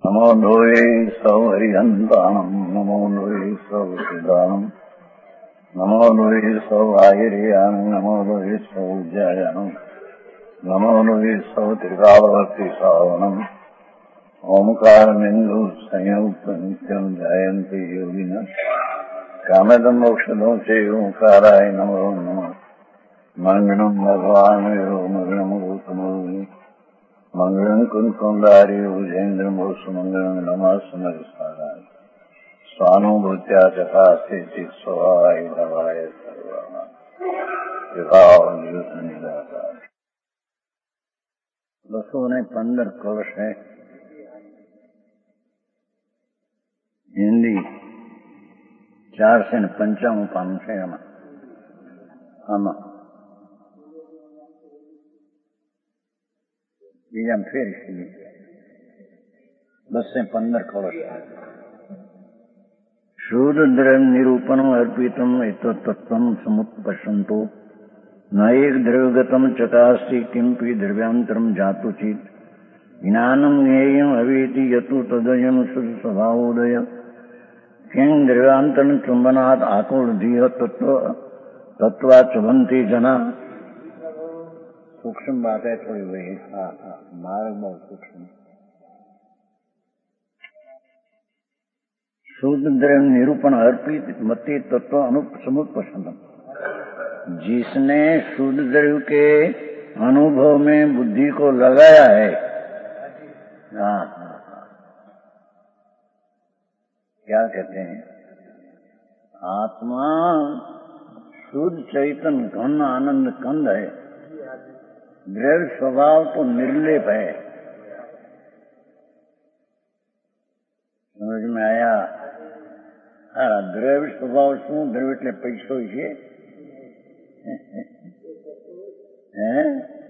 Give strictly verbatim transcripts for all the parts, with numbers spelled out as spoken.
नमो लोये सौहरिहन्ताणम् नमो लोये सौहृदानम् नमो लोये सौआयर्याणम् नमो लोये सौज्यायानम् नमो लोये सौत्रिकालवर्ति सावनम् ओंकारमिन्दु संयुक्त नित्यम् ध्यायन्ति योगिनः कामदम् मोक्षदो चे ओंकाराय नमो नमः मङ्गलम् भगवान् यो मङ्गलम् गौतमो मंगलम कुंकुंडारी भुजेन्द्र सुमंगलम नमः सुमरसाराय स्वानुभूत्या चका स्थिति स्वाय भवाय सर्वमा बसो ने पंदर कलश है हिंदी चार से पंचावन पान से हम हम બીજામ ફેર બસે પંદર કળશ શુદ્ધ નિરૂપણમ અર્પિતમ એતત્તત્વમ સમુત્પશ્યંતો ન એક દ્રવ્યગતમ ચકાસ્તિ કિંપી દ્રવ્યાંતરમ જાતુ ચિત જ્ઞાનમ જ્ઞેયમ અવેતિ યતુ તદયમ શુદ્ધ સ્વભાવોદય કિં દ્રવ્યાંતરમ ચુંબનાત આકુળધીય તત્વ તત્વા ચુંબંતી જના सूक्ष्म बात है थोड़ी वही हाँ हाँ मार्ग बहुत सूक्ष्म शुद्ध द्रव्य निरूपण अर्पित मति तत्व अनुप समुत्पश्यंतम जिसने शुद्ध द्रव्य के अनुभव में बुद्धि को लगाया है हाँ हाँ हाँ क्या कहते हैं आत्मा शुद्ध चैतन्य घन आनंद कंद है द्रव्य स्वभाव तो निर्लेप है समझ में आया हाँ द्रव्य स्वभाव शू द्रव्य એટલે પૈસો છે હે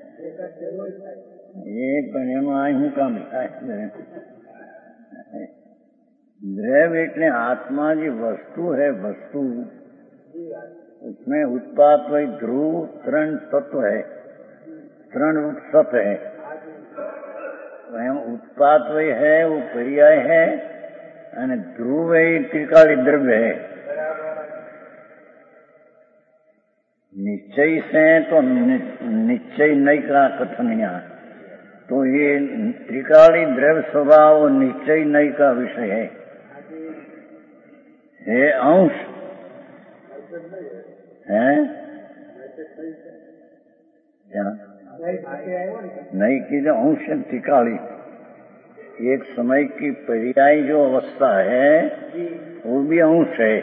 એ પણ એમાં શું કામ થાય द्रव्य એટલે आत्मा की वस्तु है वस्तु उसमें उत्पाद वही ध्रुव तरण तत्व है तरण सत है स्वयं उत्पाद वही है वो पर्याय है અને ध्रुव वही त्रिकाली द्रव्य है निश्चय से तो निश्चय नहीं का कथन यहाँ तो ये त्रिकाली द्रव्य स्वभाव निश्चय नहीं का विषय है है अंश है क्या नहीं की जो अंश त्रिकाली एक समय की पर्याय जो अवस्था है वो भी अंश है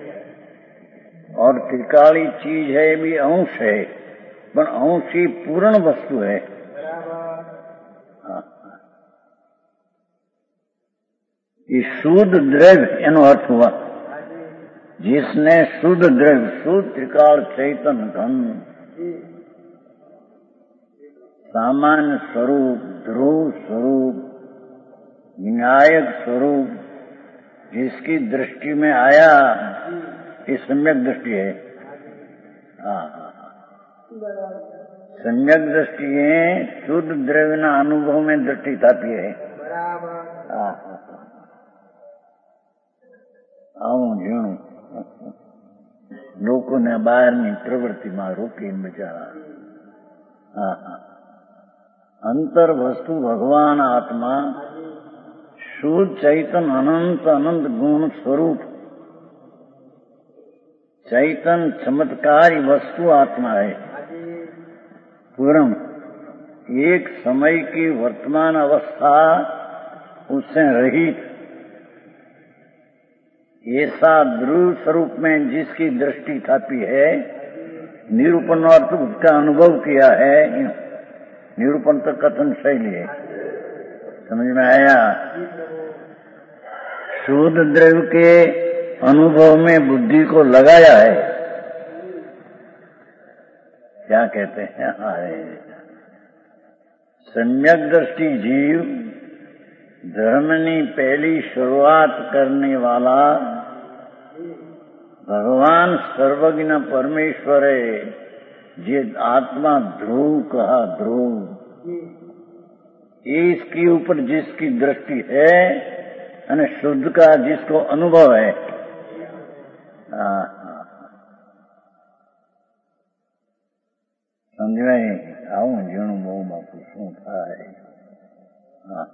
और त्रिकाली चीज है भी अंश है पर अंश ही पूर्ण वस्तु है ये शुद्ध द्रव्य एनो अर्थ हुआ जिसने शुद्ध द्रव्य शुद्ध त्रिकाल चैतन्य घन सामान्य स्वरूप ध्रुव स्वरूप विनायक स्वरूप जिसकी दृष्टि में आया ये सम्यक दृष्टि है हाँ सम्यक दृष्टि है शुद्ध द्रव्य ना अनुभव में दृष्टि थाती है हाँ आऊं जीणु लोगों ने बाहर ની પ્રવૃત્તિ માં રોકી બચારા हाँ हाँ अंतर वस्तु भगवान आत्मा शुद्ध चैतन अनंत अनंत गुण स्वरूप चैतन चमत्कारी वस्तु आत्मा है पूर्ण एक समय की वर्तमान अवस्था उससे रहित ऐसा ध्रुव स्वरूप में जिसकी दृष्टि थापी है निरूपण अर्थ उसका अनुभव किया है निरूपण तो कथन शैली है समझ में आया शुद्ध द्रव्य के अनुभव में बुद्धि को लगाया है क्या कहते हैं अरे सम्यक दृष्टि जीव धर्मनी पहली शुरुआत करने वाला भगवान सर्वज्ञ परमेश्वर है जे आत्मा ध्रुव कहा ध्रुव ये इसके ऊपर जिसकी दृष्टि है અને शुद्ध का जिसको अनुभव है। हाँ हाँ समझाए आऊं जीणु बहु बापू शू थाय। हाँ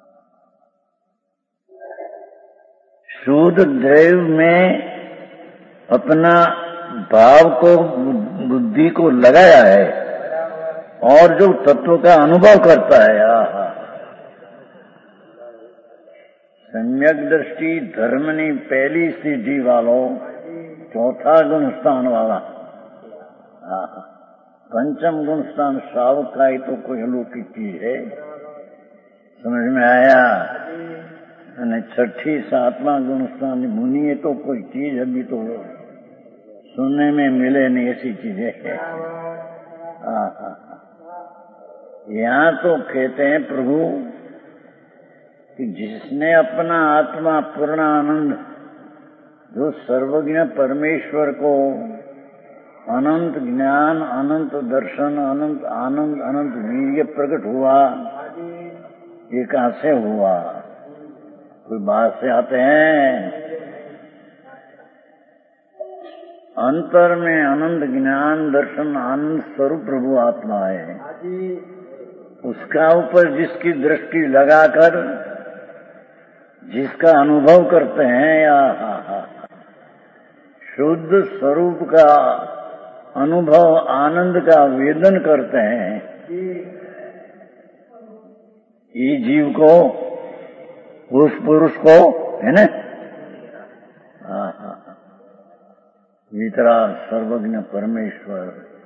शुद्ध द्रव्य में अपना भाव को बुद्धि को लगाया है और जो तत्व का अनुभव करता है। आहा सम्यक दृष्टि धर्मनी पहली सीढ़ी वालों चौथा गुण स्थान वाला। आहा पंचम गुण स्थान श्रावक का ही तो कोई अलौकिक चीज है, समझ में आया। અને छठी सातवां गुण स्थान मुनि है तो कोई चीज अभी तो सुनने में मिले नहीं, ऐसी चीजें है। यहाँ तो कहते हैं प्रभु कि जिसने अपना आत्मा पूर्ण आनंद जो सर्वज्ञ परमेश्वर को अनंत ज्ञान अनंत दर्शन अनंत आनंद अनंत वीर्य प्रकट हुआ, ये कहाँ से हुआ? कोई बात से आते हैं? अंतर में अनंत ज्ञान दर्शन आनंद स्वरूप प्रभु आत्मा है। उसका ऊपर जिसकी दृष्टि लगाकर जिसका अनुभव करते हैं या शुद्ध स्वरूप का अनुभव आनंद का वेदन करते हैं, ये जीव को उस पुरुष को है ना वितराग सर्वज्ञ परमेश्वर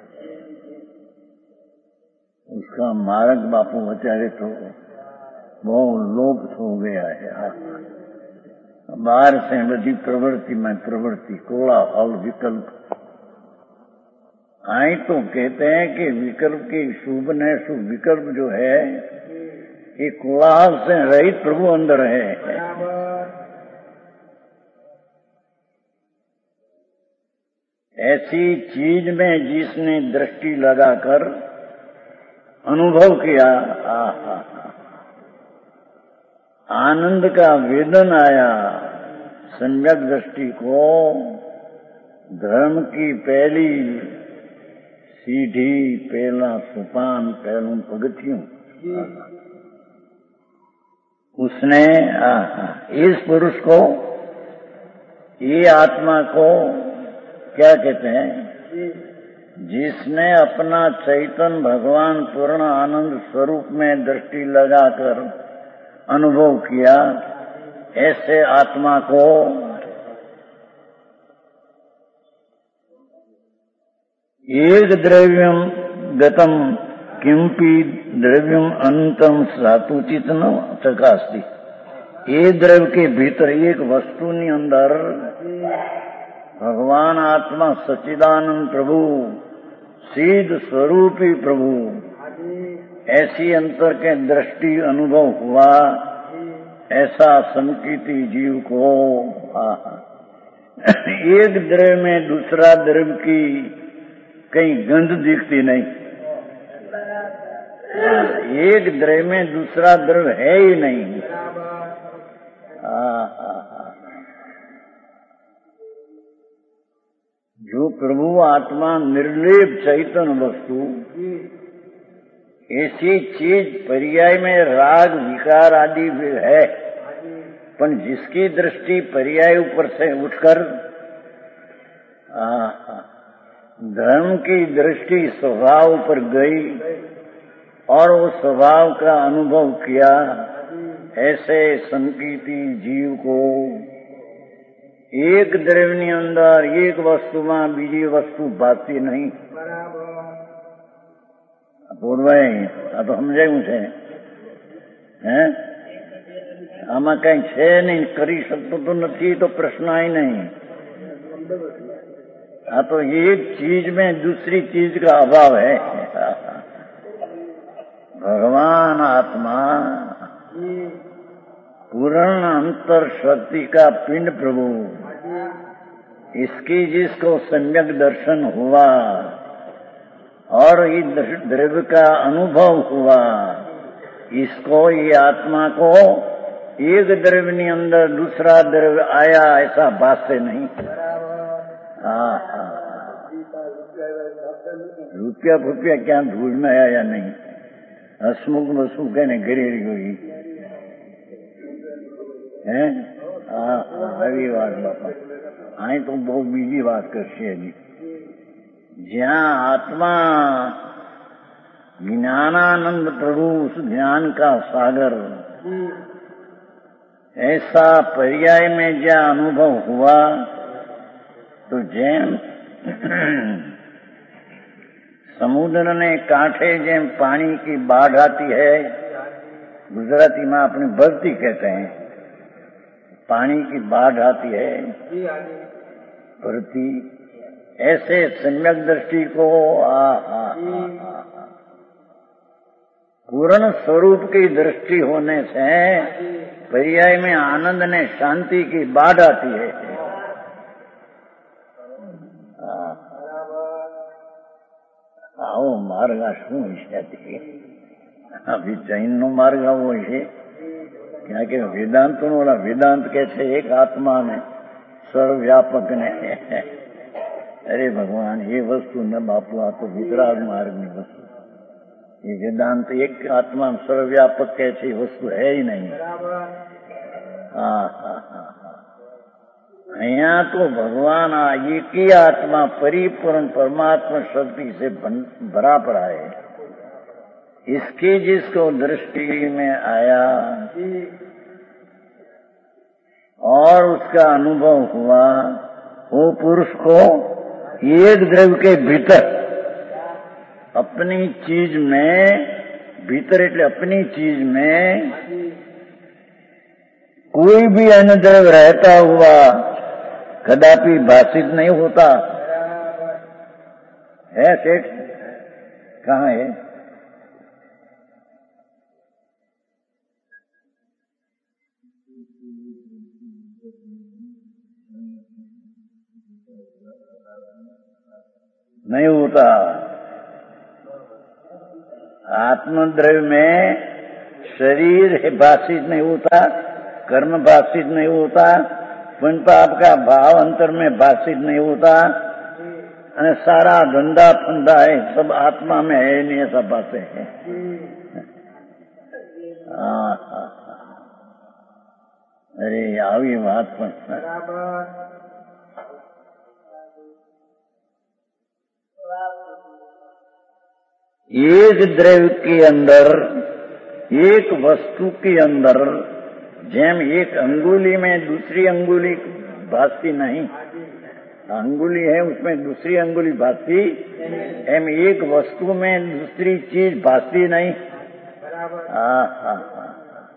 उसका मार्ग बापू बचारे तो बहुत लोप हो गया है। बाहर से बड़ी प्रवृत्ति में प्रवृत्ति कोलाहल विकल्प आई तो कहते हैं कि विकल्प की शुभ न शुभ विकल्प जो है ये कोलाहल से रहित प्रभु अंदर है। ऐसी चीज में जिसने दृष्टि लगाकर अनुभव किया, आहा आनंद का वेदन आया, सम्यक दृष्टि को धर्म की पहली सीढ़ी पहला सोपान पहलू पगथियों उसने आहा इस पुरुष को ये आत्मा को क्या कहते हैं? जिसने अपना चैतन्य भगवान पूर्ण आनंद स्वरूप में दृष्टि लगाकर अनुभव किया, ऐसे आत्मा को एक द्रव्यम गतम किंपि द्रव्यम अनंतम सातुचित न चकास्ति। ये द्रव्य के भीतर एक वस्तुनी अंदर भगवान आत्मा सच्चिदानंद प्रभु सिद्ध स्वरूपी प्रभु ऐसी अंतर के दृष्टि अनुभव हुआ, ऐसा संकीर्ति जीव को एक द्रव्य में दूसरा द्रव्य की कहीं गंध दिखती नहीं। एक द्रव्य में दूसरा द्रव्य है ही नहीं। जो प्रभु आत्मा निर्लेप चैतन्य वस्तु ऐसी चीज पर्याय में राग विकार आदि भी है, पर जिसकी दृष्टि पर्याय ऊपर से उठकर धर्म की दृष्टि स्वभाव पर गई और उस स्वभाव का अनुभव किया, ऐसे संकीर्ति जीव को एक द्रव्यनी अंदर एक वस्तु में बीजी वस्तु भाती नहीं। बोलवाए आ तो समझाયું છે હે આમાં કઈ છે નહીં, કરી શકતો તો નથી તો પ્રશ્ન ही नहीं। हाँ तो एक चीज में दूसरी चीज का अभाव है। भगवान आत्मा पूर्ण अंतर शक्ति का पिंड प्रभु, इसकी जिसको सम्यक दर्शन हुआ और इस द्रव्य का अनुभव हुआ, इसको, ये आत्मा को एक द्रव्य ने अंदर दूसरा द्रव्य आया ऐसा बात से नहीं। हाँ हाँ, रुपया फुपया क्या धूल में आया या नहीं, हसमुख मसमुख ने गिरी हुई है। हाँ हाँ, આવી વાત બાપા, અહીં તો બહુ બીજી વાત કરશે હજી। જ્યાં આત્મા ज्ञानानंद प्रभु उस ज्ञान का सागर, ऐसा पर्याय में जहाँ अनुभव हुआ तो जेम समुद्र ने कांठे जेम पानी की बाढ़ आती है, गुजराती में अपनी भक्ति कहते हैं, पानी की बाढ़ आती है भरती, ऐसे सम्यक दृष्टि को आ, आ, आ, आ, पूर्ण स्वरूप की दृष्टि होने से पर्याय में आनंद ने शांति की बाढ़ आती है। आओ मार्ग शू विषय अभी जैन नो मार्ग आवो है क्या के वेदांत नो वाला वेदांत कहते एक आत्मा ने सर्वव्यापक ने। अरे भगवान, ये वस्तु न बापू, आ तो वितराग मार्ग की वस्तु, ये वेदांत एक आत्मा सर्वव्यापक कैसी वस्तु है ही नहीं। हाँ हाँ हाँ हाँ, यहाँ तो भगवान आ एक ही आत्मा परिपूर्ण परमात्मा शक्ति से भरा पड़ा है। इसकी जिसको दृष्टि में आया और उसका अनुभव हुआ, वो पुरुष को एक द्रव्य के भीतर अपनी चीज में, भीतर એટલે अपनी चीज में कोई भी अन्य द्रव्य रहता हुआ कदापि भाषित नहीं होता है। सेठ कहाँ है? नहीं होता। आत्मद्रव्य में शरीर भाषित नहीं होता, कर्म भाषित नहीं होता, पुण्य पाप का भाव अंतर में भाषित नहीं होता, और सारा धंधा फंदा है सब आत्मा में है नहीं, ऐसा बातें है। अरे આવી વાત પણ एक द्रव्य के अंदर, एक वस्तु के अंदर, जेम एक अंगुली में दूसरी अंगुली भासती नहीं, अंगुली है उसमें दूसरी अंगुली भासती, एम एक वस्तु में दूसरी चीज भासती नहीं। हाँ हाँ हाँ,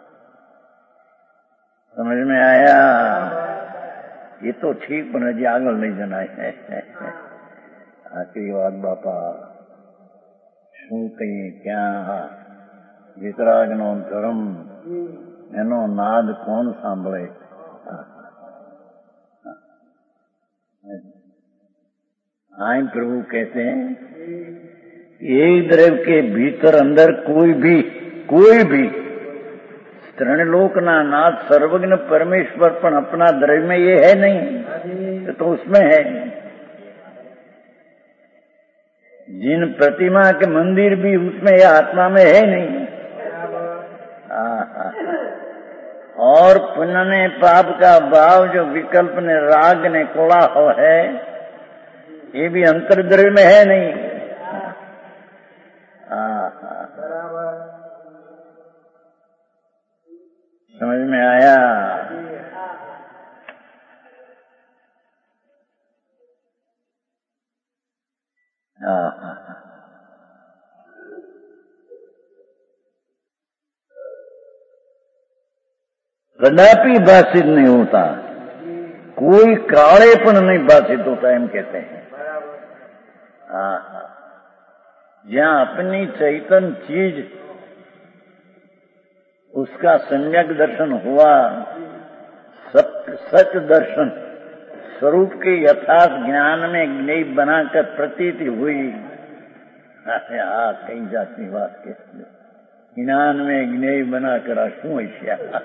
समझ में आया? ये तो ठीक पर हजी आगे नहीं जाना है। आखिरी बात बापा શું કહીએ, ક્યાં વિતરાગનો ધર્મ, એનો નાદ કોણ સાંભળે? आए प्रभु कहते हैं एक द्रव्य के भीतर अंदर कोई भी कोई भी त्रिलोक ना नाथ सर्वज्ञ परमेश्वर पण अपना द्रव्य में ये है नहीं, तो उसमें है। जिन प्रतिमा के मंदिर भी उसमें यह आत्मा में है नहीं। और पुण्य ने पाप का भाव जो विकल्प ने राग ने कोलाहल है, ये भी अंतर्द्रव्य में है नहीं। समझ में आया? कदापि भाषित नहीं होता, कोई कालेपन नहीं भाषित होता, एम कहते हैं। जहाँ अपनी चैतन्य चीज उसका सम्यक दर्शन हुआ, सच दर्शन स्वरूप के यथार्थ ज्ञान में ज्ञेय बनाकर प्रतीति हुई। हाँ, कई जाती बात कहती ज्ञान में ज्ञेय बना करा शू हश्या।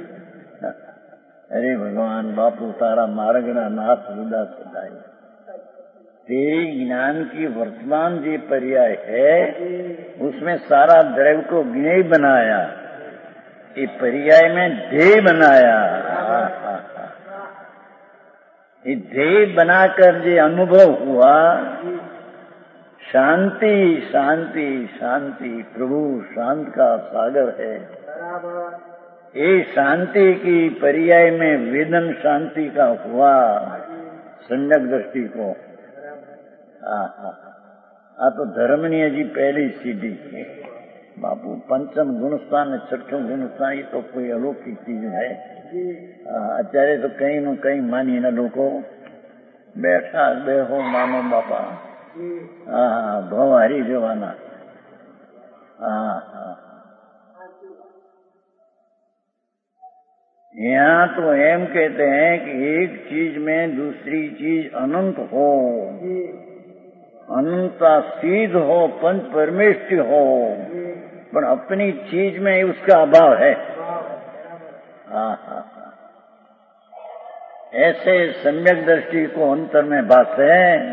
अरे भगवान बापू तारा मार्गना नाथ रुदा सदाई। तेरी ज्ञान की वर्तमान जी पर्याय है, उसमें सारा द्रव्य को ज्ञेय बनाया, ये पर्याय में ध्येय बनाया। ये ध्येय बनाकर जो अनुभव हुआ, शांति शांति शांति, प्रभु शांत का सागर है। ये शांति की पर्याय में वेदन शांति का हुआ सम्यक दृष्टि को। आ तो धर्मनी हजी पहली सीढ़ी है बापू। पंचम गुणस्थान ने छठो गुणस्थान, ये तो कोई अलौकिक चीज है। अत्यारे तो कहीं नु कहीं मानी न लोको बैठा बेहो मानो बापा। हाँ भाव हरी जवाना। हाँ हाँ यहाँ तो एम कहते हैं कि एक चीज में दूसरी चीज अनंत हो, अनंता सिद्ध हो, पंच परमेष्टि हो, पर अपनी चीज में उसका अभाव है। हाँ हाँ ऐसे सम्यक दृष्टि को अंतर में भाषे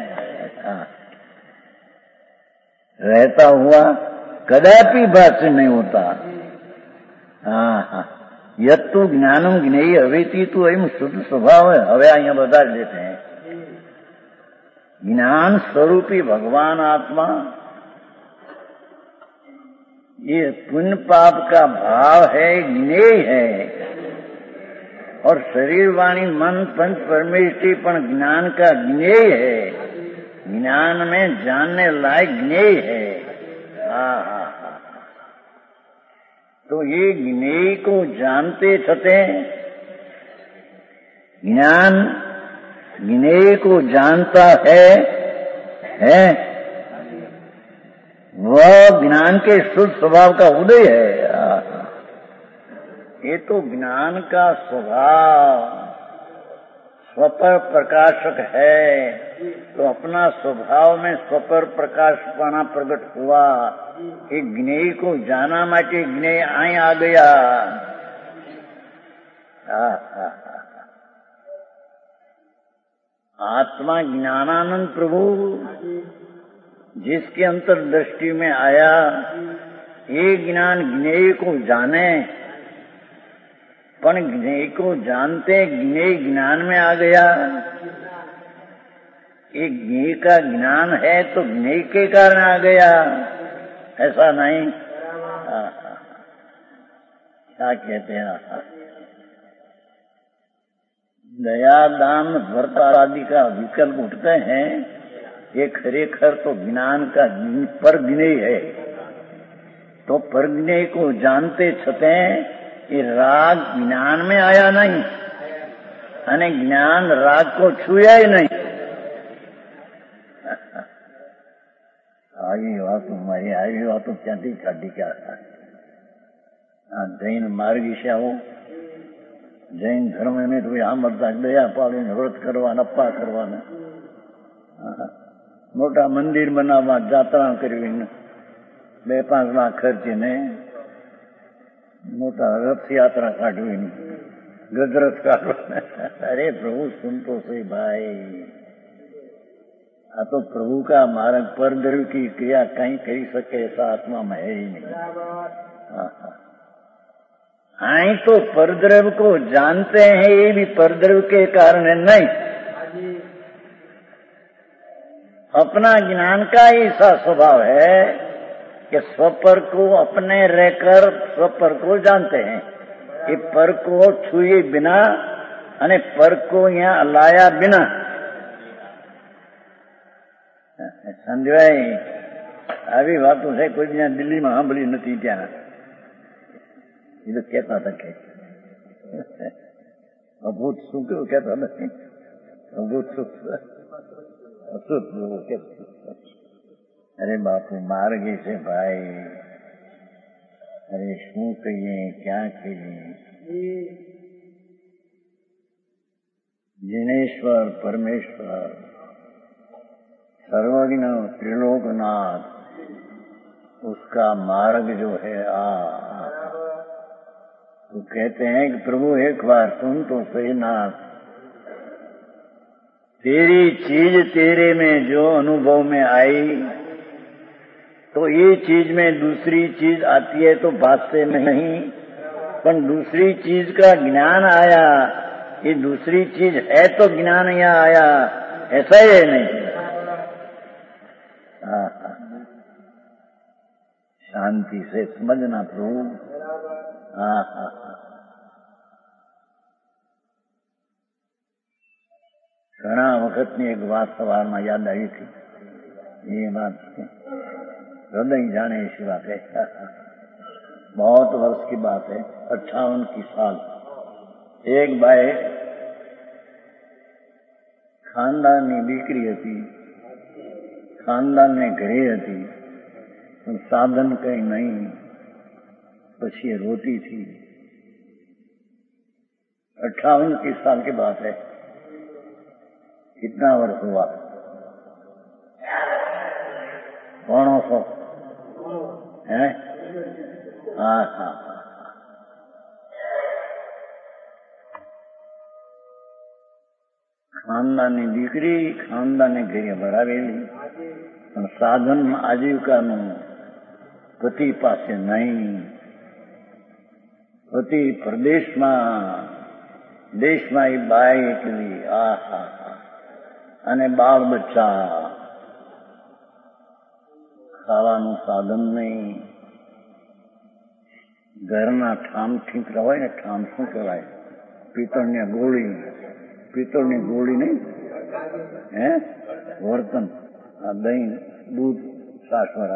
रहता हुआ कदापि भाष्य नहीं होता। हाँ हाँ यत्तु ज्ञानम ज्ञेय हवेती तो एम शुद्ध स्वभाव है। हवे अहियां बता देते हैं ज्ञान स्वरूपी भगवान आत्मा, ये पुण्य पाप का भाव है, ज्ञेय है। और शरीर वाणी मन पंच परमेष्टि पर ज्ञान का ज्ञेय है, ज्ञान में जानने लायक ज्ञेय है। हाँ हाँ हाँ तो ये ज्ञेय को जानते छते ज्ञान ज्ञेय को जानता है, है वह ज्ञान के शुद्ध स्वभाव का उदय है। ये तो ज्ञान का स्वभाव स्वपर प्रकाशक है, तो अपना स्वभाव में स्वपर प्रकाशपना प्रकट हुआ। एक ज्ञेय को जाना माटे ज्ञेय आई आ गया। आ, आ, आ, आत्मा ज्ञानानंद प्रभु जिसके अंतर्दृष्टि में आया, ये ज्ञान ज्ञेय को जाने, पर ज्ञेय को जानते ज्ञेय ज्ञान में आ गया। ये ज्ञेय का ज्ञान है तो ज्ञेय के कारण आ गया, ऐसा नहीं। क्या कहते हैं दया दान व्रत आदि का विकल्प उठते हैं, ये खरेखर तो ज्ञान का पर ज्ञेय है। तो पर ज्ञेय को जानते छते ये राग ज्ञान में आया नहीं, अने ज्ञान राग को छुया ही नहीं। आई बात मारी आई बात क्यांથી કાઢી क्या जैन मार्गी से આવો जैन धर्म में तो આ મરતા દયા પાડીને વ્રત કરવા નપ્પા કરવાના, મોટા મંદિર બનાવવા, જાત્રા કરવીને, બે પાંચ લાખ ખર્ચીને मोटा रथ यात्रा काटवीने, गजरथ काटवाना। अरे प्रभु सुन तो सही भाई, आ तो प्रभु का मार्ग पर द्रव्य की क्रिया कहीं कर सके ऐसा आत्मा में है ही नहीं। आई तो परद्रव्य को जानते हैं, ये भी परद्रव्य के कारण है नहीं, अपना ज्ञान का ही ऐसा स्वभाव है कि स्वपर को अपने रहकर स्वपर को जानते हैं। ये पर को छुए बिना अने पर को यहाँ लाया बिना समझाई આવી વાતો છે કોઈ ત્યાં દિલ્હીમાં સાંભળી નથી। ત્યાં એ તો કહેતા હતા કે અભૂત શું કેવું કહેતા નથી, અભૂત સુખ અસુત કહેતા। अरे बापू मार गए से भाई, अरे शू कहिए क्या कहिए। जिनेश्वर परमेश्वर सर्वज्ञ त्रिलोकनाथ उसका मार्ग जो है आ, तो कहते हैं कि प्रभु एक बार सुन तो सही नाथ, तेरी चीज तेरे में जो अनुभव में आई, तो ये चीज में दूसरी चीज आती है तो बात से नहीं, पर दूसरी चीज का ज्ञान आया, ये दूसरी चीज है तो ज्ञान यहाँ आया, ऐसा ही है नहीं। हाँ, शांति से समझना प्रभु। हाँ हाँ घना वखतनी एक बात सवाરમાં याद आई थी, ये बात हृदय जाने ऐसी बात है। बहुत वर्ष की बात है, अट्ठावन की साल। एक बाई खानदानની દીકરી હતી, ખાનદાનને ઘરે હતી, પણ સાધન કઈ નહીં, પછી એ રોતી थी। अट्ठावन की साल की बात है। कितना वर्ष हुआ? पौनों सौ है। हाँ हाँ ખાનદાનની દીકરી ખાનદાને ઘરે ભરાવેલી, પણ સાધન આજીવિકાનું પતિ પાસે નહીં। પતિ પ્રદેશમાં, દેશમાં એ બાઈ એકલી, આ હા હા, અને બાળ બચ્ચા, ખાવાનું સાધન નહીં। ઘરના ઠામ ઠીકરા હોય ને, ઠામ શું કહેવાય? પિત્તળની ગોળી, પિત્તળની ગોળી નહીં હે, વર્તન, આ દહીં દૂધ સાસવાળા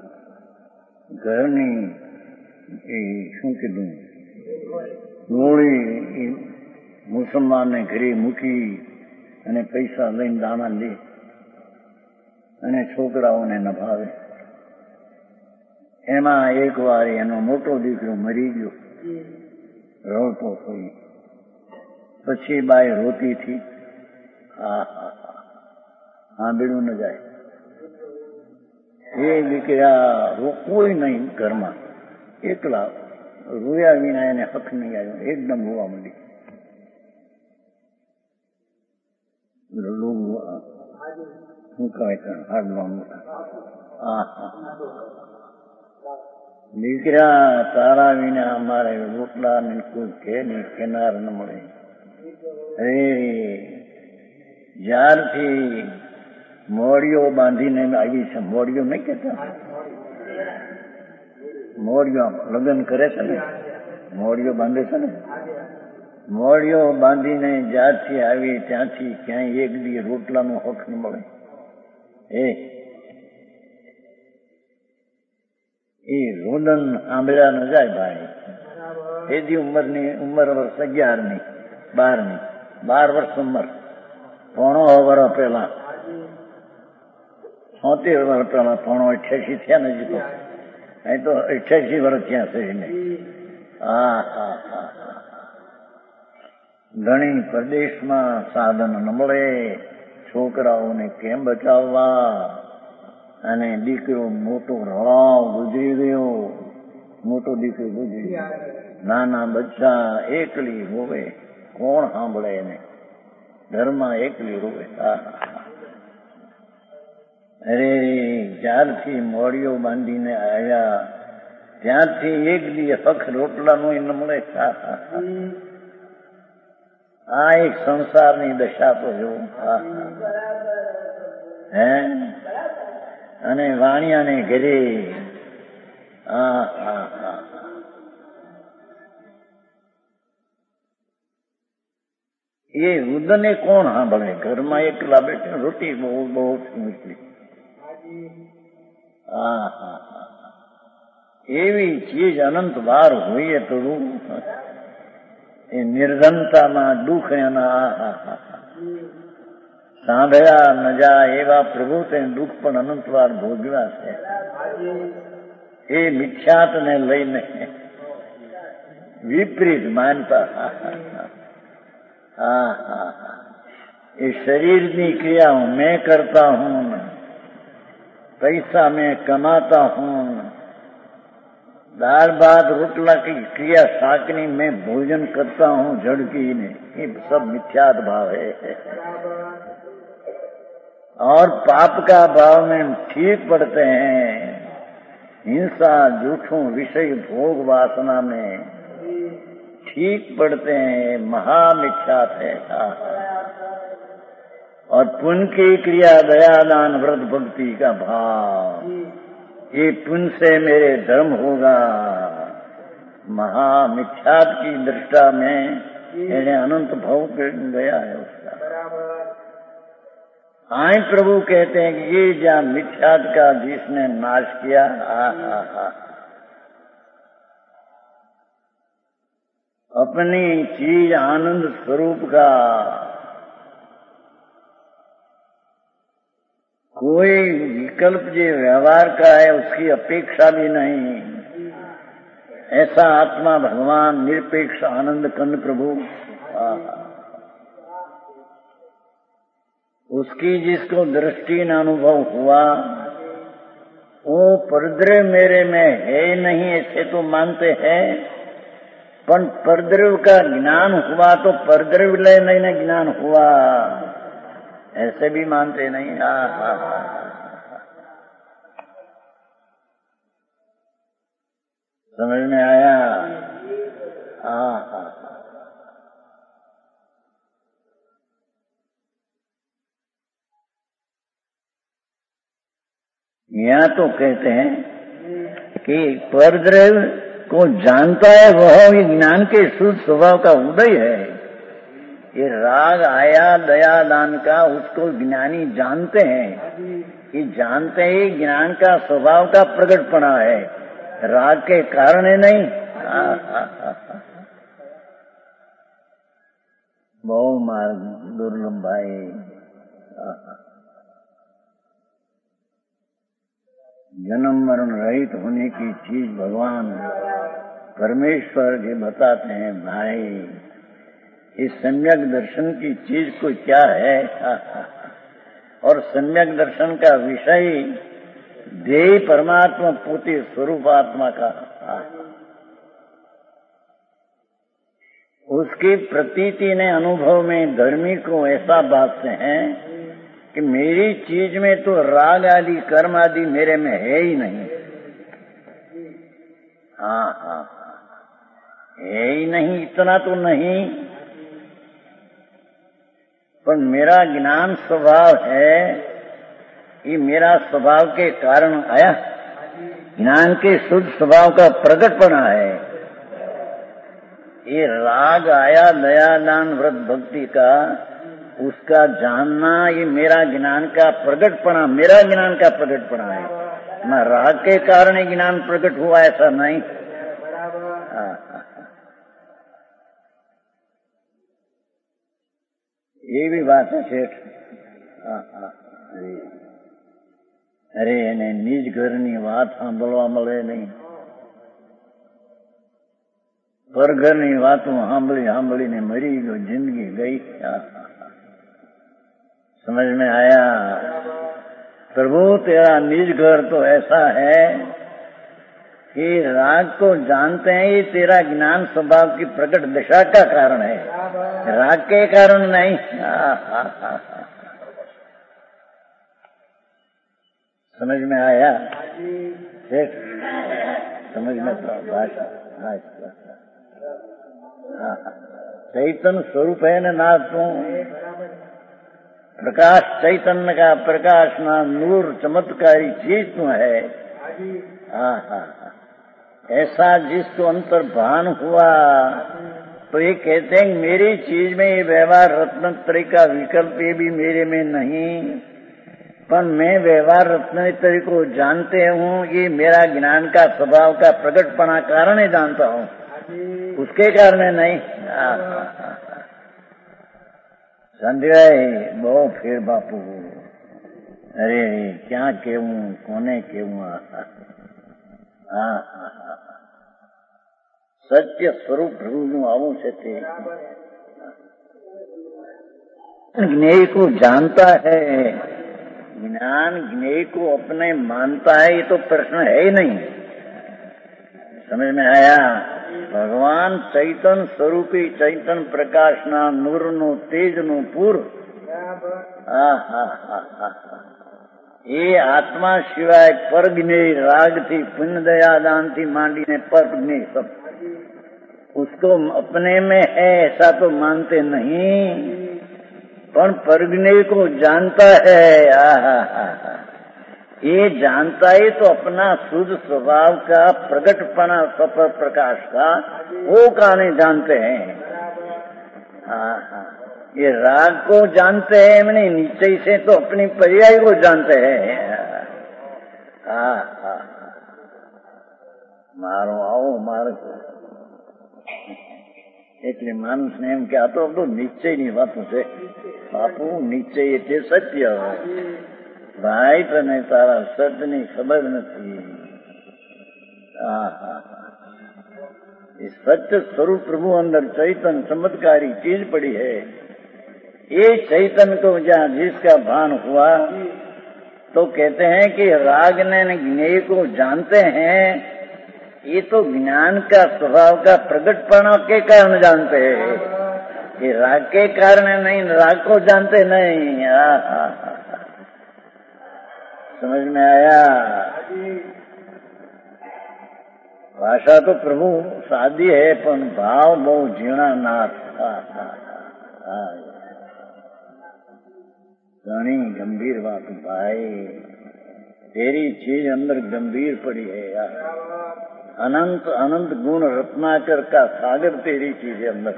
ઘરની એ શું કીધું ગોળી એ મુસલમાનને ઘરે મૂકી અને પૈસા લઈને દાણા લે અને છોકરાઓને નભાવે। એમાં એક વાર એનો મોટો દીકરો મરી ગયો, રડતો થઈ। પછી બાઈ રોતી थी। હા હા સાંભળ્યું ન જાય। એ દીકરા કોઈ નહીં ઘરમાં, એકલા, રોયા વિના એને હક નહીં આવ્યો, એકદમ રોવા માંડી। શું કહેવાય હાડવા મોટા। હા હા દીકરા તારા વિના અમારે રોટલા ને કોઈ કે નહીં, કેનાર ન મળે। અરે જ્યારથી મોડીઓ બાંધીને આવી છે, મોડીઓ નહીં કહેતા, મોડીઓ લગ્ન કરે છે ને, મોડીઓ બાંધે છે ને, મોડીઓ બાંધીને જ્યારથી આવી ત્યાંથી ક્યાંય એક દી રોટલાનો હક ન મળે। એ એ રોદન આંબળ્યા ન જાય ભાઈ। એની ઉંમરની ઉંમર વર્ષ અગિયારની બારની, બાર વર્ષ ઉંમર, પોણો વર્ષ પહેલા, છોતેર વર્ષ પહેલા, પોણો અઠ્યાસી થયા ને હજી તો, અહીં તો અઠ્યાસી વર્ષ થયા છે એને। હા હા હા ઘણી પ્રદેશમાં સાધન ન મળે, છોકરાઓને કેમ બચાવવા, અને દીકરો મોટો રળાવ ગુજરી ગયો, મોટો દીકરો ગુજરી ગયો, નાના બચ્ચા એકલી રોવે, કોણ સાંભળે એને? ઘરમાં એકલી રોવે। અરે જ્યારથી મોડીઓ બાંધીને આવ્યા ત્યારથી એક દી હક રોટલાનો ન મળે। આ એક સંસારની દશા તો જો। હે અને વાણિયાને ઘરે, હા હા હા એ રુદને કોણ સાંભળે? ઘરમાં એકલા બેઠે રોટી બહુ બહુ નીકળી। હા હા હા એવી ચીજ અનંત વાર હોઈએ તો એ નિર્ધનતામાં દુઃખ એના, આ હા હા સાંભળ્યા ન જાય એવા પ્રભુ તે દુઃખ પણ અનંત વાર ભોગવ્યા છે। એ મિથ્યાતને લઈને વિપરીત માનતા। હા હા ये शरीर की क्रिया मैं करता हूँ, पैसा मैं कमाता हूँ, दाल भात रोटला की क्रिया साकनी में भोजन करता हूँ जड़ की ने, ये सब मिथ्यात भाव है। और पाप का भाव में ठीक पड़ते हैं, हिंसा झूठों विषय भोग वासना में ठीक पड़ते हैं, महामिथ्यात है। और पुण्य की क्रिया दया दान व्रत भक्ति का भाव, ये पुण्य से मेरे धर्म होगा, महामिथ्यात की दृष्टा में इन्हें अनंत भाव गया है उसका। आए प्रभु कहते हैं कि ये जा मिथ्यात का जिसने नाश किया, हा हा हा, अपनी चीज आनंद स्वरूप का कोई विकल्प जो व्यवहार का है उसकी अपेक्षा भी नहीं, ऐसा आत्मा भगवान निरपेक्ष आनंद कंद प्रभु, उसकी जिसको दृष्टि न अनुभव हुआ वो परद्रव्य मेरे में है नहीं ऐसे तो मानते हैं, पर परद्रव्य का ज्ञान हुआ तो परद्रव्य नहीं न ज्ञान हुआ ऐसे भी मानते नहीं। हा हा हा, समझ में आया? हा हा, यहाँ तो कहते हैं कि परद्रव्य को जानता है वह ज्ञान के शुद्ध स्वभाव का उदय है। ये राग आया दया दान का उसको ज्ञानी जानते हैं, कि जानते ही ज्ञान का स्वभाव का प्रकटपना है, राग के कारण है नहीं। बहु मार्ग दुर्लभ भाई, जन्म मरण रहित होने की चीज भगवान परमेश्वर जी बताते हैं भाई, इस सम्यक दर्शन की चीज को क्या है, और सम्यक दर्शन का विषय देह परमात्मा पोते स्वरूप आत्मा का, उसकी प्रतीति ने अनुभव में धर्मी को ऐसा भासते हैं कि मेरी चीज में तो राग आदि कर्म आदि मेरे में है ही नहीं। हाँ हाँ, है ही नहीं, इतना तो नहीं, पर मेरा ज्ञान स्वभाव है, ये मेरा स्वभाव के कारण आया, ज्ञान के शुद्ध स्वभाव का प्रकटपना है। ये राग आया दया दान व्रत भक्ति का, उसका जानना ये मेरा ज्ञान का प्रकटपना, मेरा ज्ञान का प्रकटपना है, न राग के कारण ही ज्ञान प्रकट हुआ ऐसा नहीं। ये भी बात है सेठ। अरे એને નિજ ઘરની વાત સાંભળવા મળે નહીં, પર ઘરની વાતો સાંભળી સાંભળીને મરી ગયો, जिंदगी गई। समझ में आया? प्रभु तेरा निज घर तो ऐसा है कि राग को जानते हैं, ये तेरा ज्ञान स्वभाव की प्रकट दशा का कारण है, राग के कारण नहीं। समझ में आया? समझ में तो भाषा चैतन्य स्वरूप है ना ना, तू प्रकाश चैतन्य का प्रकाश ना नूर चमत्कारी चीज तू है। हाँ हाँ, ऐसा जिसको अंतर्भान हुआ तो ये कहते हैं मेरी चीज में ये व्यवहार रत्नत्रय का विकल्प ये भी मेरे में नहीं, पर मैं व्यवहार रत्नत्रय को जानते हूँ, ये मेरा ज्ञान का स्वभाव का प्रकटपना कारण ही जानता हूँ, उसके कारण नहीं। संध्याए बहु फिर बापू, अरे क्या केवूं कोने केवूं, हाँ सत्य स्वरूप प्रभु आवू से थे। ज्ञेय को जानता है, ज्ञान ज्ञेय को अपने मानता है, ये तो प्रश्न है ही नहीं। समझ में आया? भगवान चैतन स्वरूपी चैतन प्रकाश ना नूर नु तेज नु पूर એ આત્મા સિવાય પર્ગ नहीं, राग थी पुण्य दया दान थी मांडी ने पर्ग नहीं, सब उसको अपने में है ऐसा तो मानते नहीं, पर पर्गने को जानता है। आहा हा हा, ये जानता है तो अपना शुद्ध स्वभाव का प्रकटपना सफर प्रकाश का वो काने जानते हैं। आहा, ये राग को जानते हैं मैंने नीचे से तो अपनी पर्याय को जानते हैं। आहा, मारो आओ मारो એટલે માણસને એમ કે આ તો બધું નિશ્ચયની વાતો છે બાપુ, નિશ્ચય એટલે સત્ય। ભાઈ તને તારા સત્યની ખબર નથી। इस सत्य स्वरूप प्रभु अंदर चैतन चमत्कारी चीज पड़ी है। ये चैतन को जहाँ जिसका भान हुआ तो कहते हैं कि राग ने ज्ञेय को जानते हैं, ये तो ज्ञान का स्वभाव का प्रकटपना के कारण जानते हैं, ये राग के कारण नहीं, राग को जानते नहीं। आ, आ, आ, समझ में आया? भाषा तो प्रभु सादी है पर भाव बहु झीणा नाथ। घणी गंभीर बात भाई, तेरी चीज अंदर गंभीर पड़ी है यार। अनंत अनंत गुण रत्नाकर का सागर तेरी चीज है अंदर।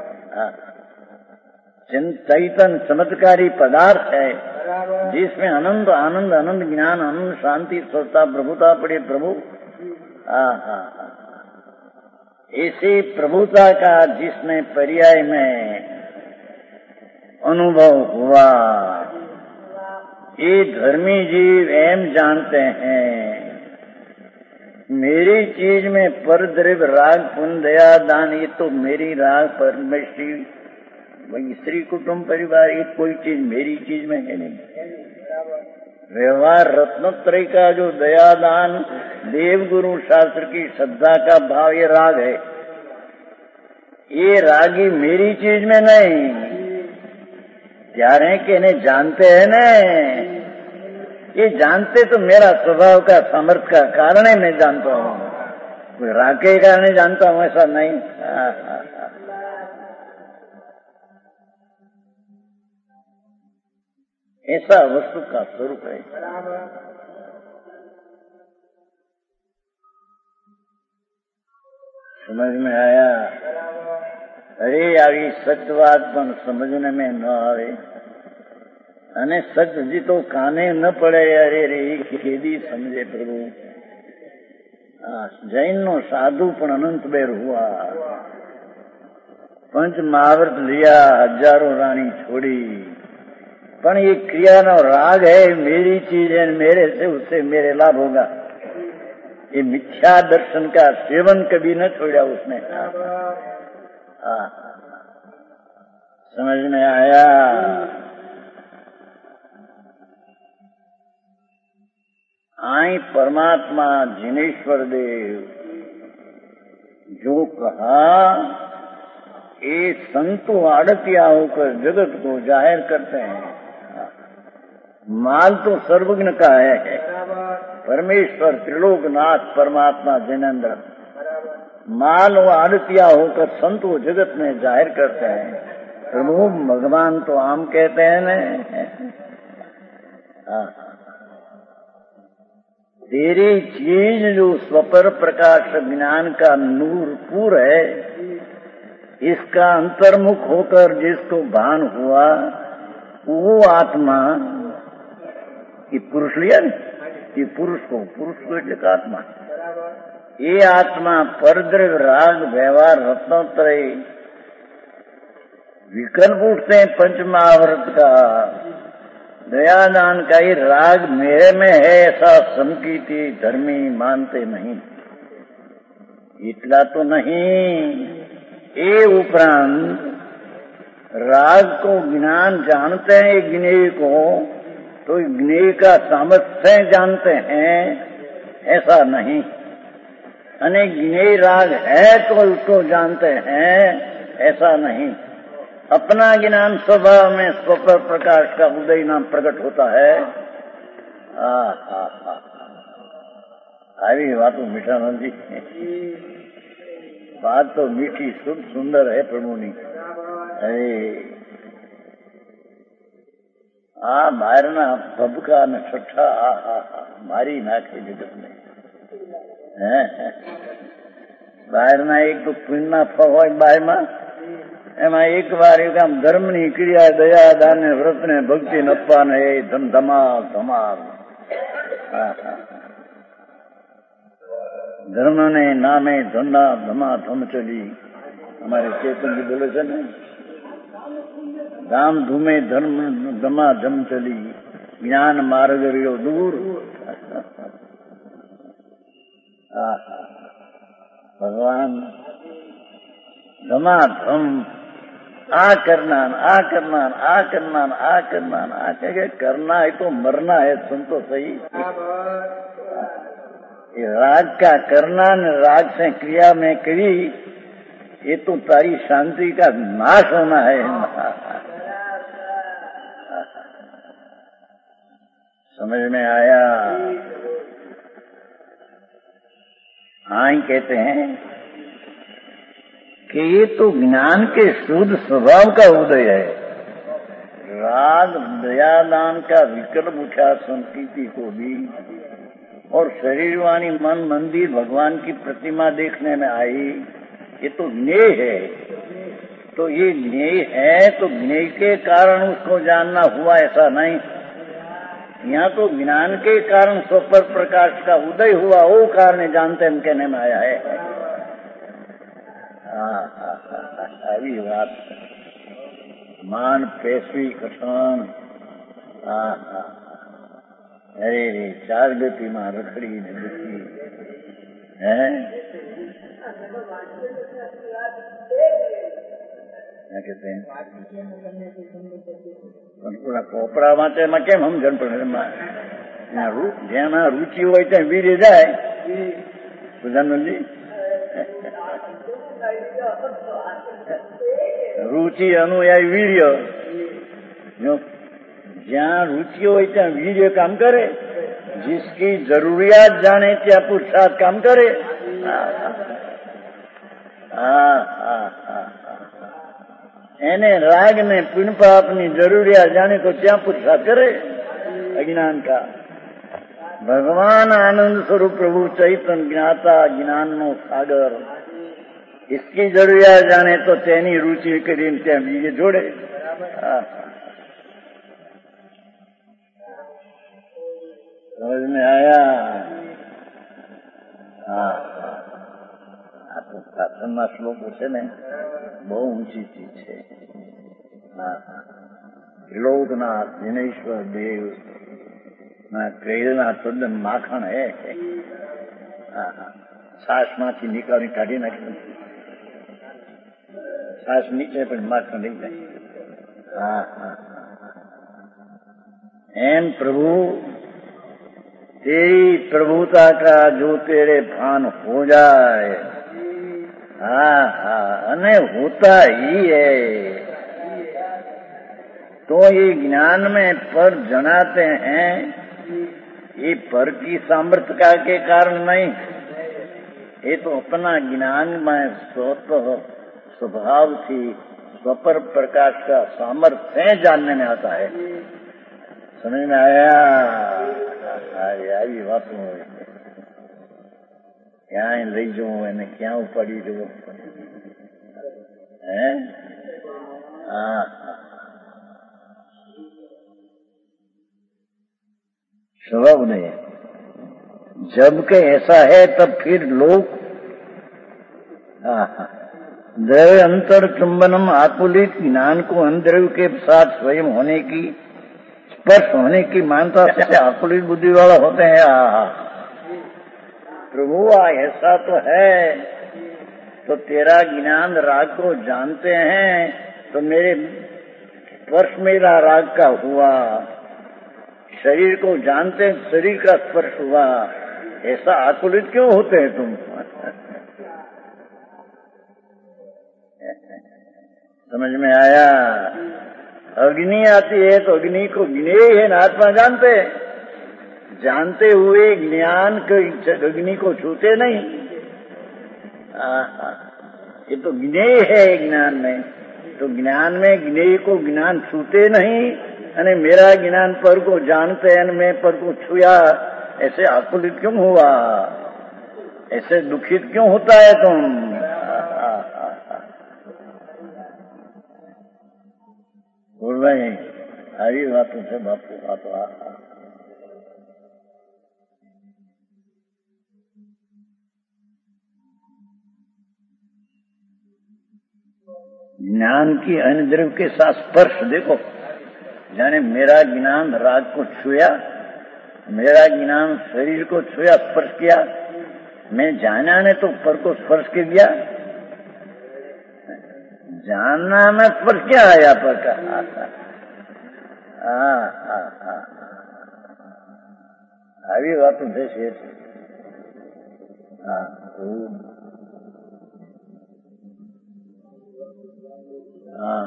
चैतन चमत्कारी पदार्थ है जिसमें अनंत आनंद आनंद ज्ञान आनंद शांति स्वच्छता प्रभुता पड़ी प्रभु। ऐसी प्रभुता का जिसमें पर्याय में अनुभव हुआ, ये धर्मी जीव एम जानते हैं मेरी चीज में पर द्रव्य राग पुण्य दया दान, ये तो मेरी राग परमेश्वरी वही स्त्री कुटुंब परिवार, ये कोई चीज मेरी चीज में है नहीं। व्यवहार रत्नत्रय का जो दया दान देव गुरु शास्त्र की श्रद्धा का भाव, ये राग है, ये रागी मेरी चीज में नहीं। प्यार है कि इन्हें जानते हैं न, ये जानते तो मेरा स्वभाव का सामर्थ्य का कारण है मैं जानता हूँ, कोई राग के कारण जानता हूँ ऐसा नहीं। आ, आ, आ। ऐसा वस्तु का स्वरूप है। समझ में आया? अरे આવી સત્ય વાત પણ સમજને में ન આવે અને સત્ય હજી તો કાને ન પડે। અરે રે કેદી સમજે પ્રભુ। जैन नो साधु पण अनंत बेर हुआ, पंच महाव्रत लिया, हजारों रानी छोड़ी, पण ये क्रिया नो राग है, मेरी चीज है, मेरे से उससे मेरे लाभ होगा, ये मिथ्या दर्शन का सेवन कभी न छोड़ा उसने। आ, समझ में आया? आई परमात्मा जिनेश्वर देव जो कहा, ये संतो आड़तिया होकर जगत को जाहिर करते हैं। माल तो सर्वज्ञ का है, परमेश्वर त्रिलोकनाथ परमात्मा जिनेन्द्र, माल व आड़तिया होकर संतो जगत में जाहिर करते हैं। प्रभु भगवान तो आम कहते हैं न, तेरी चीज जो स्वपर प्रकाश ज्ञान का नूरपुर है, इसका अंतर्मुख होकर जिसको भान हुआ वो आत्मा, ये पुरुष लिया न, ये पुरुष को पुरुष को एक आत्मा, ये आत्मा परद्रव्य राग व्यवहार रत्नोत्रय विकल्प उठते हैं पंच महाव्रत का दयादान का, ये राग मेरे में है ऐसा संकीर्ति धर्मी मानते नहीं। इतना तो नहीं, ये उपरांत राग को ज्ञान जानते हैं, ज्ञेय को तो ज्ञेय का सामर्थ्य जानते हैं ऐसा नहीं। अने ज्ञेय राग है तो उसको जानते हैं, ऐसा नहीं। अपना ज्ञान स्वभाव में स्वपर प्रकाश का उदय नाम प्रकट होता है। आ हा हा आई बात मीठानंद जी, बात तो मीठी शुद्ध सुंदर है प्रभुनी। अरे आ બહારના ભબકા અને છઠ્ઠા આ હા હા મારી નાખે જગતને। બહારના એક તો પુણ્યના ફળ હોય બારમાં, એમાં એક વાર એક આમ ધર્મની ક્રિયા, દયા, દાન, વ્રત ને ભક્તિ ને અપવા ને એ ધમ ધમાલ ધમાલ। ધર્મ ને નામે ધંધા ધમા ધમ ચલી, અમારે ચેતનજી બોલે છે ને, धाम धूमे धर्म धमा धम चली, ज्ञान मार्ग रियो दूर। भगवान धमा धम आ करना आ करना आ करना आ करना आ कहे करना है तो मरना है, सुन तो सही। ये राग का करना न राग से क्रिया में करी, ये तो तारी शांति का नाश होना है। समझ में आया? हाँ ही कहते हैं कि ये तो ज्ञान के शुद्ध स्वभाव का उदय है। राग दयादान का विकल्प उठा संस्कृति को भी, और शरीर वाणी मन मंदिर भगवान की प्रतिमा देखने में आई, ये तो ज्ञेय है। तो ये ज्ञेय है तो ज्ञेय के कारण उसको जानना हुआ, ऐसा नहीं। यहाँ तो ज्ञान के कारण स्वपर प्रकाश का उदय हुआ, वो कारण जानते हम कहने में आया है। अभी बात मान पेशवी कठन। अरे रे चार गति में रखड़ी ने दुखी है। क्या कहते हैं कोपड़ा माटे में केम हम जन ज्यादा रुचि हो वीर जाए प्रधानमंत्री रुचि अनुयायी वीर्य, जहाँ रुचि हो वीर्य काम करे, जिसकी जरूरियात जाने त्या पुरुषार्थ काम करे। हाँ हाँ हाँ એને રાગ ને पुण्य पाप ની જરૂરિયાત जाने तो क्या पुरुषार्थ करे। अज्ञान का भगवान आनंद स्वरूप प्रभु चैतन्य ज्ञाता ज्ञान नो सागर, इसकी जरूरियात जाने तो तेनी रुचि करीन त्या बीजे जोड़े। समझ में आया? हाँ આ તો શાસનના શ્લોકો છે ને, બહુ ઊંચી ચીજ છે। હા ત્રિલોકનાથ દિનેશ્વર દેવ ના કૈલના તદ્દન માખણ હે। હા હા છાશમાંથી નીકાળી કાઢી નાખી, છાશ નીચે પણ માખણ રહી જાય। હા હા એમ प्रभु तेरी प्रभुता का जो तेरे भान हो जाए, हाँ हाँ अने होता ही है। तो ये ज्ञान में पर जनाते हैं, ये पर की सामर्थ्य का के कारण नहीं, ये तो अपना ज्ञान में स्वतः स्वभाव थी स्वपर प्रकाश का सामर्थ्य जानने में आता है। समझ में आया? आई बात क्या लई जो એને ક્યાં ઉપાડી જવો હે? हाँ स्वभाव नहीं है। जब के ऐसा है तब फिर लोग द्रव्य अंतर चुंबनम आकुलित ज्ञान को अंतरव के साथ स्वयं होने की स्पर्श होने की मानता से आकुलित बुद्धि वाला होते हैं। आ प्रभु ऐसा तो है, तो तेरा ज्ञान राग को जानते हैं, तो मेरे स्पर्श मेरा राग का हुआ, शरीर को जानते शरीर का स्पर्श हुआ, ऐसा आकुलित क्यों होते हैं तुम? समझ में आया? अग्नि आती है तो अग्नि को ज्ञेय है ना, आत्मा जानते, जानते हुए ज्ञान को अग्नि को छूते नहीं। आहा, ये तो ज्ञेय है ज्ञान में, तो ज्ञान में ज्ञेय को ज्ञान छूते नहीं, अने मेरा ज्ञान पर को जानते हैं, मैं पर को छुया, ऐसे आकुलित क्यों हुआ? ऐसे दुखित क्यों होता है तुम? बोल भाई, हरी बातों से बापू बात आ ज्ञान की अनुद्रव के साथ स्पर्श देखो, यानी मेरा ज्ञान राग को छुया, मेरा ज्ञान शरीर को छुया, स्पर्श किया, मैं जाना ने तो पर को स्पर्श कर दिया, जानना में स्पर्श क्या आया पर का? આવી વાતો થશે। હા, હા,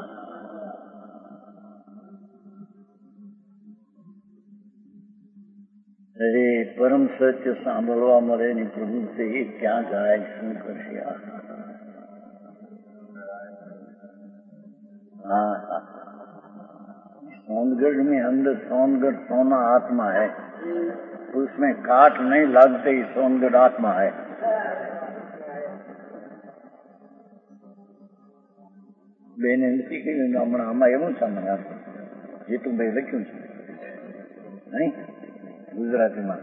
અરે પરમ સત્ય સાંભળવા મળે ની પ્રભુ તે ક્યાં જાય, શું કરશે? हाँ, सोनगढ़ में अंदर सोनगढ़ सोना आत्मा है, उसमें काट नहीं लगते ही सोनगढ़ आत्मा है। बेने નથી કહ્યું હમણાં આમાં એવું સામે જીતુભાઈ લખ્યું છે નહીં ગુજરાતીમાં,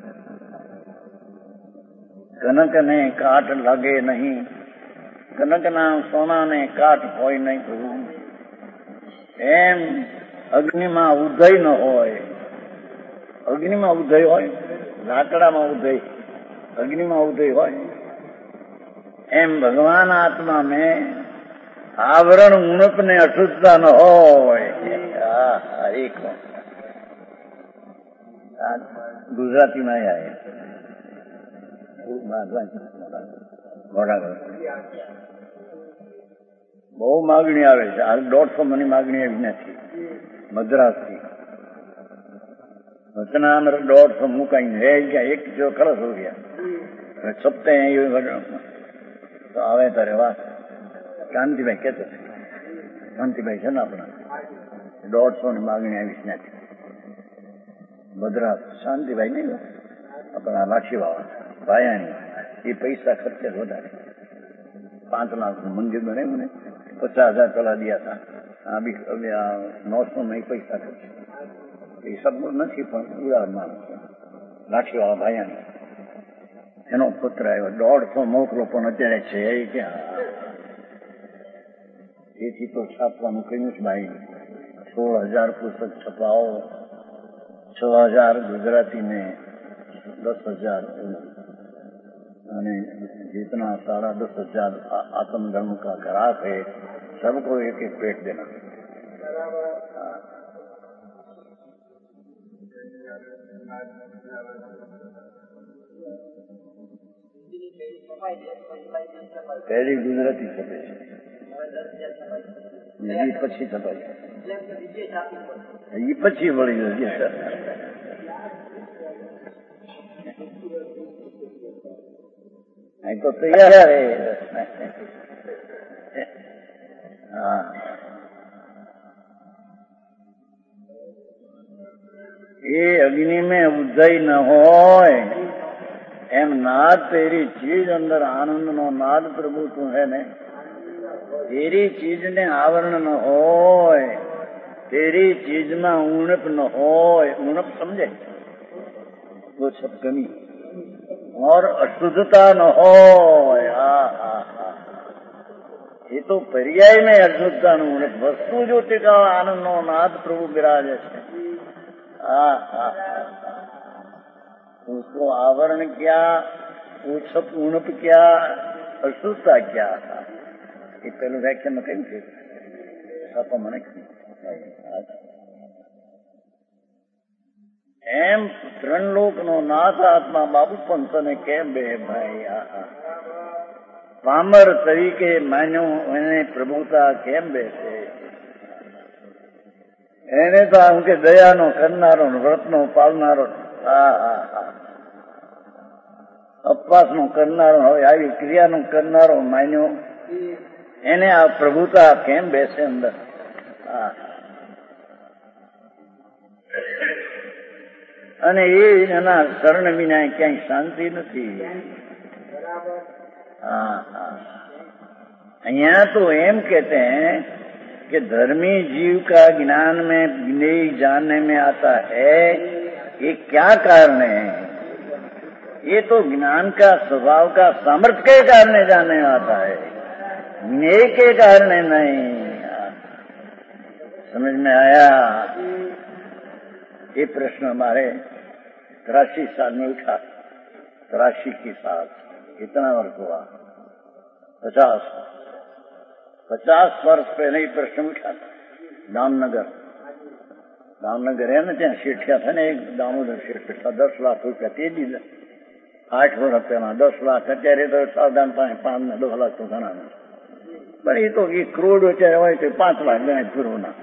કનકને કાટ લાગે નહીં, કનકના સોનાને કાટ હોય નહીં પ્રભુ, એમ અગ્નિમાં ઉદય ન હોય, અગ્નિમાં ઉદય હોય, લાકડામાં ઉદય, અગ્નિમાં ઉદય હોય, એમ ભગવાન આત્મા में आवरण उणप ने अशुद्धता न हो। गुजराती में आए बहु मागणी आवे छे, आ दौड़ सौ मनी मागणी आई नहीं मद्रास थी वचना दौड़ सौ मुकाई है क्या एक जो खरस हो गया सप्ते तो आवे तारे वाह शांतिभाई कहते शांतिभाई है ना अपना दौड़ सौ ની मागणी આવી નથી मद्रास शांतिभाई नहीं अपना लाठी बाबा भायानी ये पैसा खर्चे વધારે पांच लाख मंदिर बने उन्हें पचास हजार चला दिया था, अभी अभी नौ सौ में पैसा खर्चे ये सब नहीं पण उदार माणस लाठी बाबा भायानी એનો પુત્ર આવ્યો દોઢસો મોકલો પણ અત્યારે છે ક્યાં? એથી તો છાપવાનું કહ્યું છે ભાઈ, સોળ हजार પુસ્તક છપાઓ, છ हजार गुजराती में दस हजार અને जितना सारा दस हजार आत्म धर्म का ग्राहक है सबको एक एक पेट देना। पहली गुजराती छपे ये पछी छपाई ये पछी बड़ी गई तो तैयार है। हाँ, ये अग्नि में उदय न होय एम नाद तेरी चीज अंदर आनंद नो नाद प्रभु तू है ने तेरी चीज ने आवरण न होय, तेरी चीज में उणप न होय, उणप समझे वो सब कमी और अशुद्धता न होय। ये तो पर्याय में अशुद्धता न उणप वस्तु जो टिका आनंद नो नाद प्रभु विराजे उसको आवरण क्या, उछप उणप क्या, अशुद्धता क्या था, ये पहले व्याख्यान में कहीं थे छापा मैंने एम त्रण लोक नो नाथ आत्मा बाबू पंथ ने केम बे भाई પામર તરીકે માન્યો એને પ્રભુતા કેમ બેસે? એને તો આમ કે દયાનો કરનારો, વ્રતનો પાલનારો, હા હા હા અપવાસનો કરનારો, હવે આવી ક્રિયાનો કરનારો માન્યો, એને આ પ્રભુતા કેમ બેસે અંદર? હા. અને એ એના શરણ વિના ક્યાંય શાંતિ નથી. હા હા અહીંયા તો એમ કહેते हैं कि धर्मी जीव का ज्ञान में नहीं जानने में आता है, ये क्या कारण है? ये तो ज्ञान का स्वभाव का सामर्थ्य के कारण जानने में आता है, ज्ञेय के कारण नहीं। समझ में आया? ये प्रश्न हमारे तिरासी साल में उठा, तिरासी के साथ कितना वर्ष हुआ? पचास पचास वर्ष पहले ही प्रश्न उठा था। दामनगर दामनगर है ना, ત્યાં શેઠિયા था ને, એક દામોદર શેઠ था, दस लाख रुपया તે દીધા આઠ વર્ષ પહેલા, દસ લાખ અત્યારે તો સાધારણ પાંચ પાંચ ને દસ લાખ તો ઘણા નથી, પણ એ તો એ કરોડ અત્યારે હોય તો પાંચ લાખ ગણાય પૂર્વના.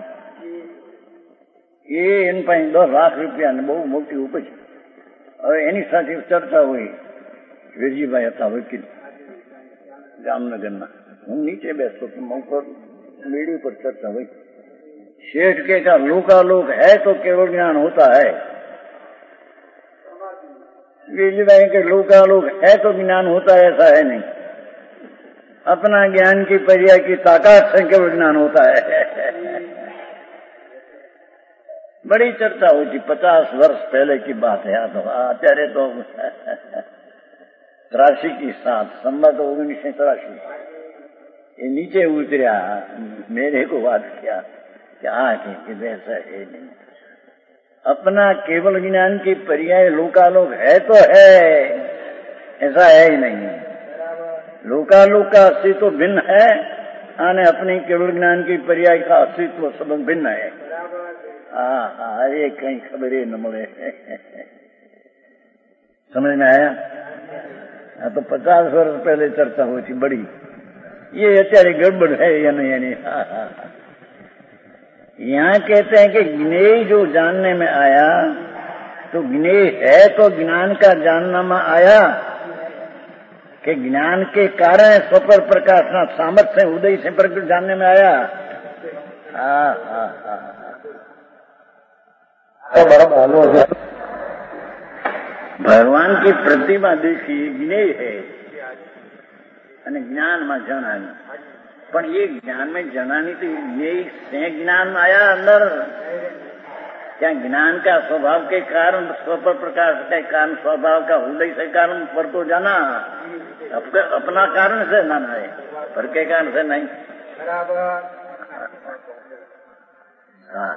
એ એની પાસે દસ લાખ રૂપિયા બહુ મોટી ઉપજ. હવે એની સાથે ચર્ચા હોય, વેરજીભાઈ હતા વકીલ જામનગરના, હું નીચે બેસતો ઉપર मेड़ी पर चर्चा हुई। शेठ के का लोकालोक है तो केवल ज्ञान होता है, वेरजीभाई के लोकालोक है तो ज्ञान होता है, ऐसा है नहीं। अपना ज्ञान की पर्याय की ताकत से केवल ज्ञान होता है। बड़ी चर्चा हुई थी, पचास वर्ष पहले की बात है। અત્યારે તો ત્રાસી की साथ संबत ओगनीस सौ तिरासी ये नीचे उतरिया, मेरे को बात किया क्या कि वैसा है नहीं, अपना केवल ज्ञान की पर्याय लोकालोक है तो है, ऐसा है ही नहीं। लोकालोक का अस्तित्व भिन्न है और अपनी केवल ज्ञान की पर्याय का अस्तित्व सब भिन्न है। हाँ हाँ अरे कहीं खबर ही न मिले। समझ में आया? हाँ तो पचास वर्ष पहले चर्चा हुई थी बड़ी, ये अत्यारे गड़बड़ है या नहीं यानी। हाँ हाँ यहाँ कहते हैं कि ज्ञेय जो जानने में आया, तो ज्ञेय है तो ज्ञान का जानना में आया कि ज्ञान के कारण स्वपर प्रकाश ना सामर्थ्य उदय से प्रकट जानने में आया। हाँ हाँ हाँ भगवान की प्रतिमा देखी ज्ञेय है અને જ્ઞાનમાં જણાની, પણ એ જ્ઞાન में જણાની तो यही से ज्ञान आया अंदर। क्या ज्ञान का स्वभाव के कारण स्वपर प्रकाश के कारण स्वभाव का उदय से कारण पर को जाना, अपना कारण से ना है, पर के कारण से नहीं। हाँ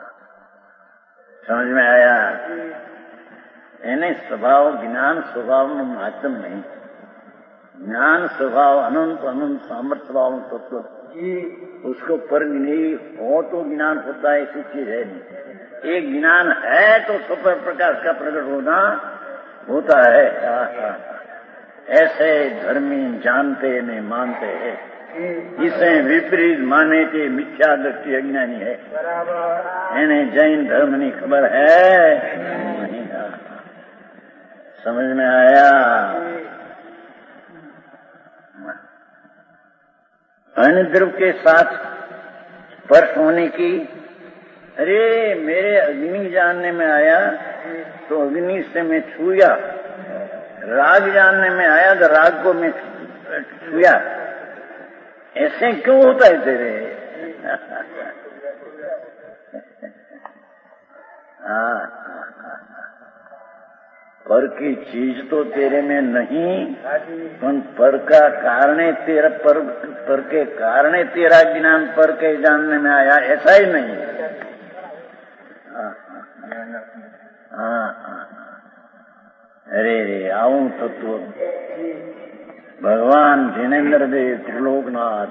समझ में आया? એને स्वभाव ज्ञान स्वभाव નું માધ્યમ नहीं, ज्ञान स्वभाव अनंत अनंत सामर्थ्य भाव तत्व, उसको पर नहीं हो तो ज्ञान होता है, ऐसी चीज है नहीं। एक ज्ञान है तो स्वपर प्रकाश का प्रकट होना होता है। ऐसे धर्मी जानते नहीं मानते हैं, इसे विपरीत माने के मिथ्या दृष्टि अज्ञानी है। इन्हें जैन धर्म नहीं खबर है। समझ में आया? अन्य द्रव के साथ स्पर्श होने की, अरे मेरे अग्नि जानने में आया तो अग्नि से मैं छूया, राग जानने में आया तो राग को मैं छूया, ऐसे क्यों होता है तेरे? हाँ पर की चीज तो तेरे में नहीं, पर पर का कारण तेरा पर, पर के कारण तेरा ज्ञान पर के जानने में आया, ऐसा ही नहीं। हाँ हाँ अरे रे आऊं तत्व भगवान जिनेन्द्र देव त्रिलोकनाथ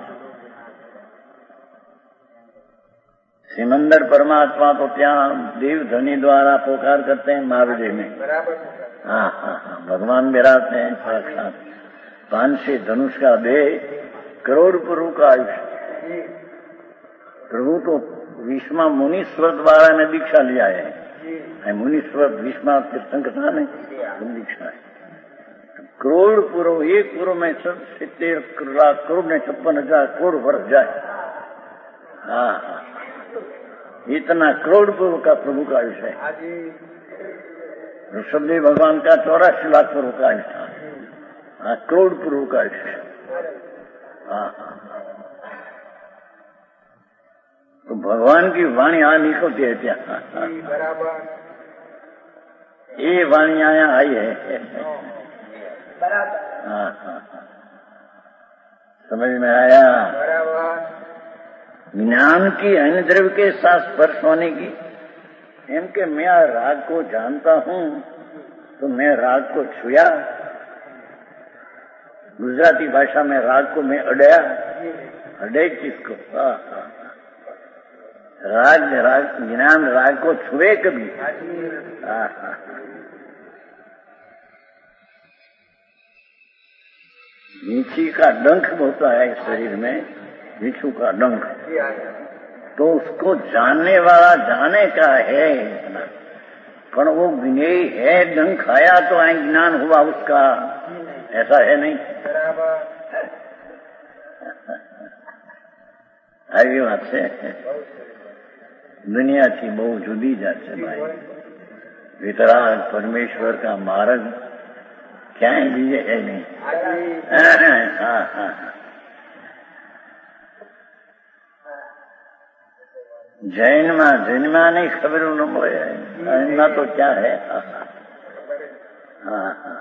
सिमंदर परमात्मा तो क्या देव धनी द्वारा पुकार करते हैं महावीर में। हाँ हाँ हाँ भगवान विराट हैं साक्षात। पान से धनुष का दे करोड़ प्रभु का आयुष्य। प्रभु तो विष्मा मुनीश्वर द्वारा ने दीक्षा लिया है। मुनीश्वर विष्मा तीर्थंकर ने दीक्षा है। करोड़ पूर्व एक पूर्व में सितर लाख करोड़ ने छप्पन हजार करोड़ वर्ष जाए। हाँ हाँ, इतना करोड़ पूर्व का प्रभु का आयुष्य है। ऋषभदेव भगवान का चौरासी लाख पूर्व का आयुष्य था। हाँ, करोड़ पूर्व का आयुष्य। हाँ हाँ, तो भगवान की वाणी आ निकलती है क्या? ये वाणी आया आई है। हाँ हाँ, समझ में आया? ज्ञान की अन्य द्रव्य के साथ स्पर्श होने की, एम के मैं राग को जानता हूँ तो मैं राग को छुया। गुजराती भाषा में राग को मैं अड़या, अड़े किसको? हाँ हाँ, राग राग ज्ञान राग को छुए कभी? हाँ हाँ, नीची का डंक होता है शरीर में, नीचू का डंक, तो उसको जानने वाला जाने का है इतना, पर वो ज्ञेय है। डंक आया तो आई ज्ञान हुआ उसका, ऐसा है नहीं। આવી વાત છે। दुनियाથી બહુ જુદી જાત છે ભાઈ। વિતરાગ પરમેશ્વર का मार्ग क्या बीजे है नहीं। हाँ हाँ, जैन में जैन में नहीं खबर न મળે। जैन में तो क्या है? हाँ हाँ,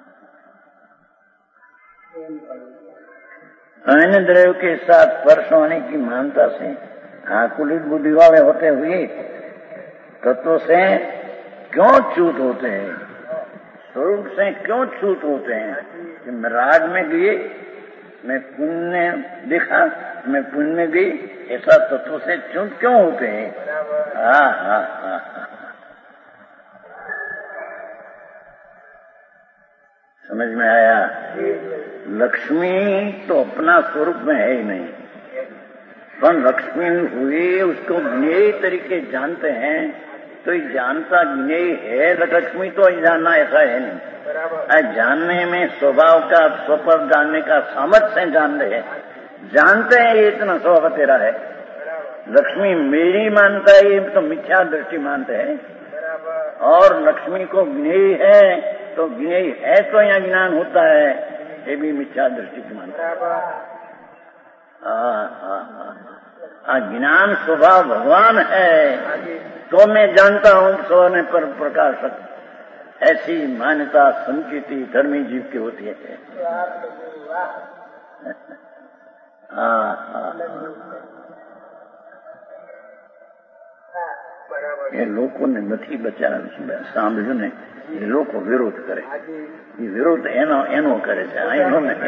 अन्य द्रव्य के साथ स्पर्श होने की मानता से आकुलित बुद्धि वाले होते हुए तत्व से क्यों च्युत होते हैं? स्वरूप से क्यों च्युत होते हैं? कि मैं राग में गई, मैं पुण्य देखा, मैं पुण्य में गई, ऐसा तत्व से च्युत क्यों होते हैं? हाँ हाँ हाँ हाँ, समझ में आया? लक्ष्मी तो अपना स्वरूप में है ही नहीं, पर लक्ष्मी हुई उसको ज्ञेय तरीके जानते हैं, तो ये जानता ज्ञेय है लक्ष्मी तो जानना ऐसा है नहीं। जानने में स्वभाव का स्वपर जानने का सामर्थ्य जान रहे, जानते हैं ये इतना स्वभाव तेरा है। लक्ष्मी मेरी मानता है ये तो मिथ्या दृष्टि मानते हैं, और लक्ष्मी को ज्ञेय है तो ज्ञेय है तो यहाँ ज्ञान होता है, ये भी मिथ्या दृष्टि से मानता है। हाँ, ज्ञान स्वभाव भगवान है तो मैं जानता हूँ सोने पर प्रकाशक, ऐसी मान्यता संकीर्ति धर्मी जीव की होती है। हाँ हाँ, ये लोगों ने નથી બચારા સાંભળ્યું ને, એ લોકો વિરોધ કરે, એ વિરોધ એનો એનો કરે છે, એનો ને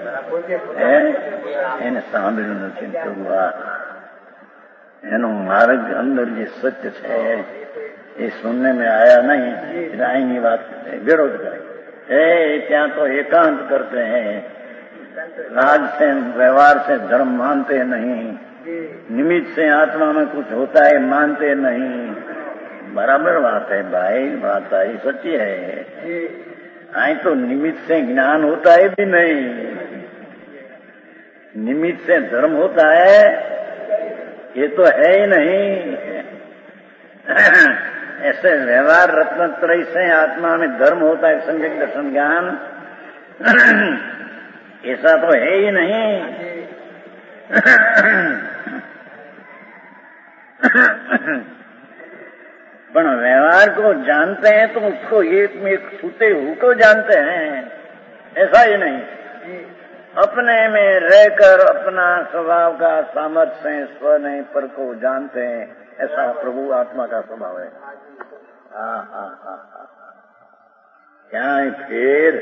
એને સાંભળ્યું નથી। પ્રભુ આ એનો માર્ગ અંદર જે સત્ય છે એ સુનને में आया नहीं, रायनी बात विरोध करे। ए क्या तो एकांत करते हैं, राग से व्यवहार से धर्म मानते नहीं, निमित्त से आत्मा में कुछ होता है मानते नहीं। बराबर बात है भाई, बात आई सच्ची है। आई तो निमित्त से ज्ञान होता है भी नहीं, निमित्त से धर्म होता है ये तो है ही नहीं। ऐसे व्यवहार रत्नत्रय से आत्मा में धर्म होता है, संज्ञक दर्शन ज्ञान, ऐसा तो है ही नहीं। पर व्यवहार को जानते हैं तो उसको एक में एक छूते हुए को जानते हैं, ऐसा ही नहीं। अपने में रहकर अपना स्वभाव का सामर्थ्य से स्व नहीं पर को जानते हैं, ऐसा प्रभु आत्मा का स्वभाव है। हाँ हाँ हाँ हाँ, क्या है फिर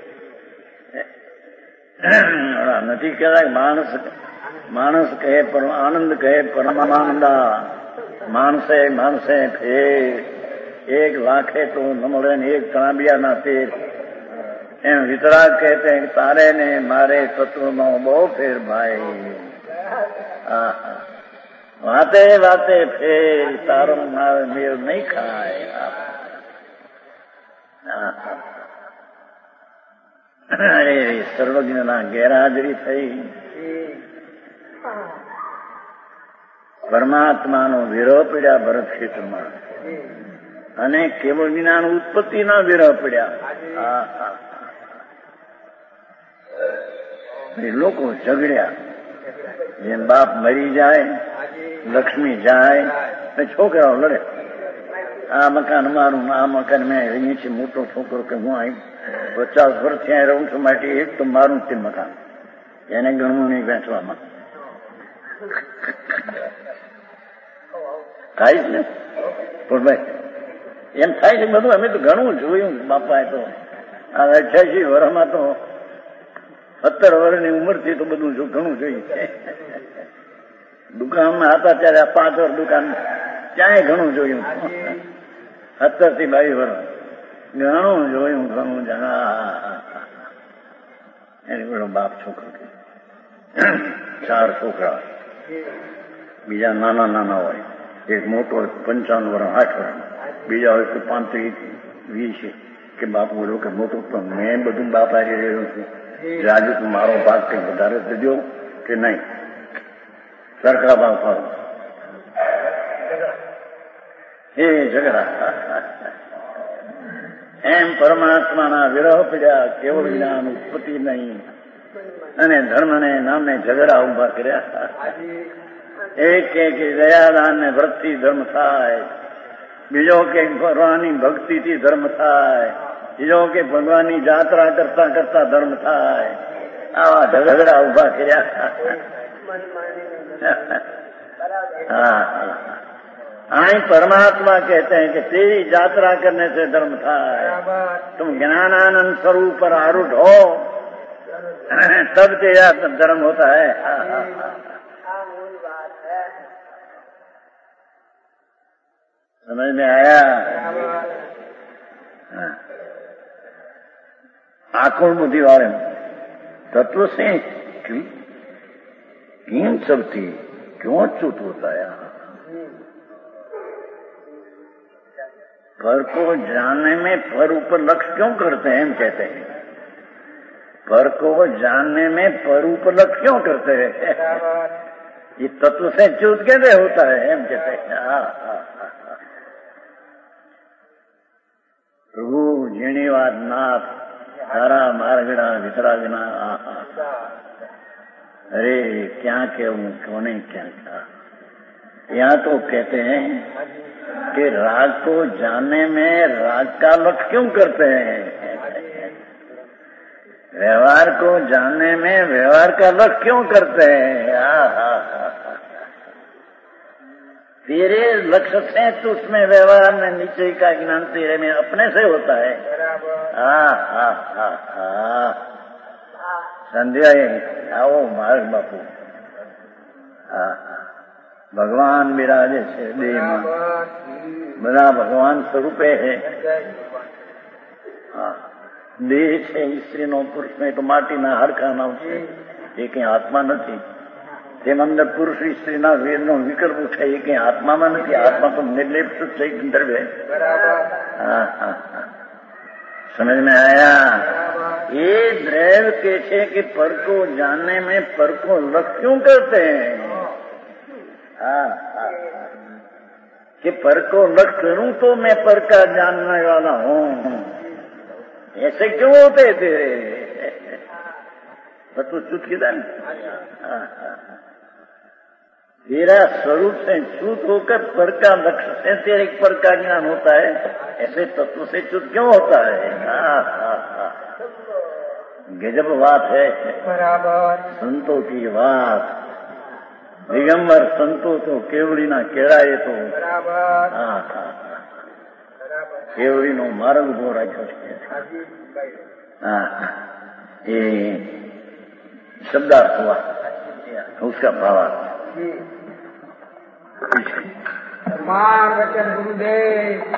નથી કહેતા માણસ માણસ કહે પર આનંદ કહે પરમાનંદા, માણસે માણસે ફેર, એક લાખે તો ન મળે ને એક તણાબિયા ના તેર। એમ વિતરાગ કહેતે કે તારે ને મારે તત્વનો બહુ ફેર ભાઈ. વાતે વાતે ફેર તારો મારે મેળ નહીં ખાય. અરે સર્વજ્ઞના ગેરહાજરી થઈ. પરમાત્માનો વિરહ પડ્યા ભરત ક્ષેત્રમાં અને કેવળ જ્ઞાન ઉત્પત્તિના વિરહ પડ્યા. લોકો ઝઘડ્યા. જેમ બાપ મરી જાય, લક્ષ્મી જાય, છોકરાઓ લડે. આ મકાન મારું, આ મકાન મેં રહી છે. મોટો છોકરો કે હું અહીં પચાસ વર્ષ ત્યાં રહું છું, માટે એક તો મારું તે મકાન, એને ગણવું નહીં વેચવામાં. થાય છે ને પણ ભાઈ એમ થાય છે બધું. અમે તો ઘણું જોયું બાપા. તો આ અઠ્યાસી વર્ષમાં તો સત્તર વર્ષની ઉંમરથી તો બધું ઘણું જોયું છે. દુકાનમાં હતા ત્યારે આ પાંચ વર્ષ દુકાન ક્યાંય ઘણું જોયું. સત્તર થી બાવીસ વર્ષ ઘણું જોયું, ઘણું જણા. એની પેલો બાપ છોકરો ચાર છોકરા, બીજા નાના નાના હોય. એક મોટો હોય પંચાવન વર્ષ આઠ વર્ષ, બીજા હોય કે પાંત્રીસ વીસ. કે બાપ બોલો કે મોટો પણ મેં બધું બાપ હારી રહ્યો છું, રાજુ તું મારો ભાગ કઈ વધારે દેજો કે નહીં, સરખા ભાવ ફાળો. એ ઝઘડા. એમ પરમાત્માના વિરહ પડ્યા, કેવળ જ્ઞાન ઉત્પત્તિ નહીં, અને ધર્મને નામે ઝઘડા ઉભા કર્યા. એક કે દયાદાન ને વ્રતથી ધર્મ થાય, બીજો કે ભગવાનની ભક્તિથી ધર્મ થાય, બીજો કે ભગવાનની જાત્રા કરતા કરતા ધર્મ થાય. આવા ઝઘડા ઉભા કર્યા. हाँ, आई परमात्मा कहते हैं कि तेरी यात्रा करने से धर्म था. तुम ज्ञानानंद स्वरूप पर आरूढ़ हो तब तेरा धर्म होता है. समझ में आया? आकुल बुद्धि वाले तत्व से इन सब थी क्यों अच्युत होता है? फर को जानने में फर ऊपर लक्ष्य क्यों करते हैं? हम कहते हैं फर को जानने में फर ऊपर लक्ष्य क्यों करते हैं? ये तत्व से च्युत कैसे होता है? हम कहते हैं प्रभु जीणीवाद नाथ सारा मार्गड़ा वितरागना. अरे क्या कहूं, कोने क्या कहा. यहाँ तो कहते हैं कि राग को जानने में राग का लक्ष्य क्यों करते हैं? व्यवहार को जानने में व्यवहार का लक्ष्य क्यों करते हैं? तेरे लक्ष्य से तो उसमें व्यवहार में नीचे का ज्ञान तेरे में अपने से होता है. हाँ हाँ हाँ हाँ संध्या आओ मार्ग बापू. हाँ भगवान विराजे છે દેહમાં, બધા ભગવાન સ્વરૂપે છે. હા દેહ છે સ્ત્રીનો, પુરુષને તો માટીના હાડકાના છે, એ કઈ આત્મા નથી. તેમ અંદર પુરુષ સ્ત્રીના વેદનો વિકલ્પ છે, એ કઈ આત્મામાં નથી. આત્મા તો નિર્લેપ છે દ્રવ્ય. હા હા હા समझ में आया? ये द्रव्य कैसे कि पर को जानने में पर को लक्ष्य क्यों करते हैं? हाँ, हाँ, कि पर को लक्ष्य करूं तो मैं पर का जानने वाला हूँ. ऐसे क्यों होते तेरे? तो चुत किधर? तेरा स्वरूप से च्युत होकर पर का लक्ष्य से तेरे पर का ज्ञान होता है. ऐसे तत्व से च्युत क्यों होता है? हाँ हाँ हाँ गजब बात है. बराबर संतों की बात. दिगंबर संतो तो केवड़ी ना केड़ाए तो. बराबर हाँ हाँ केवड़ी नो मार्ग उभो राख्यो छे. हाँ ये शब्दार्थ हुआ, उसका भावार्थ. मां वचन गुरुदेव.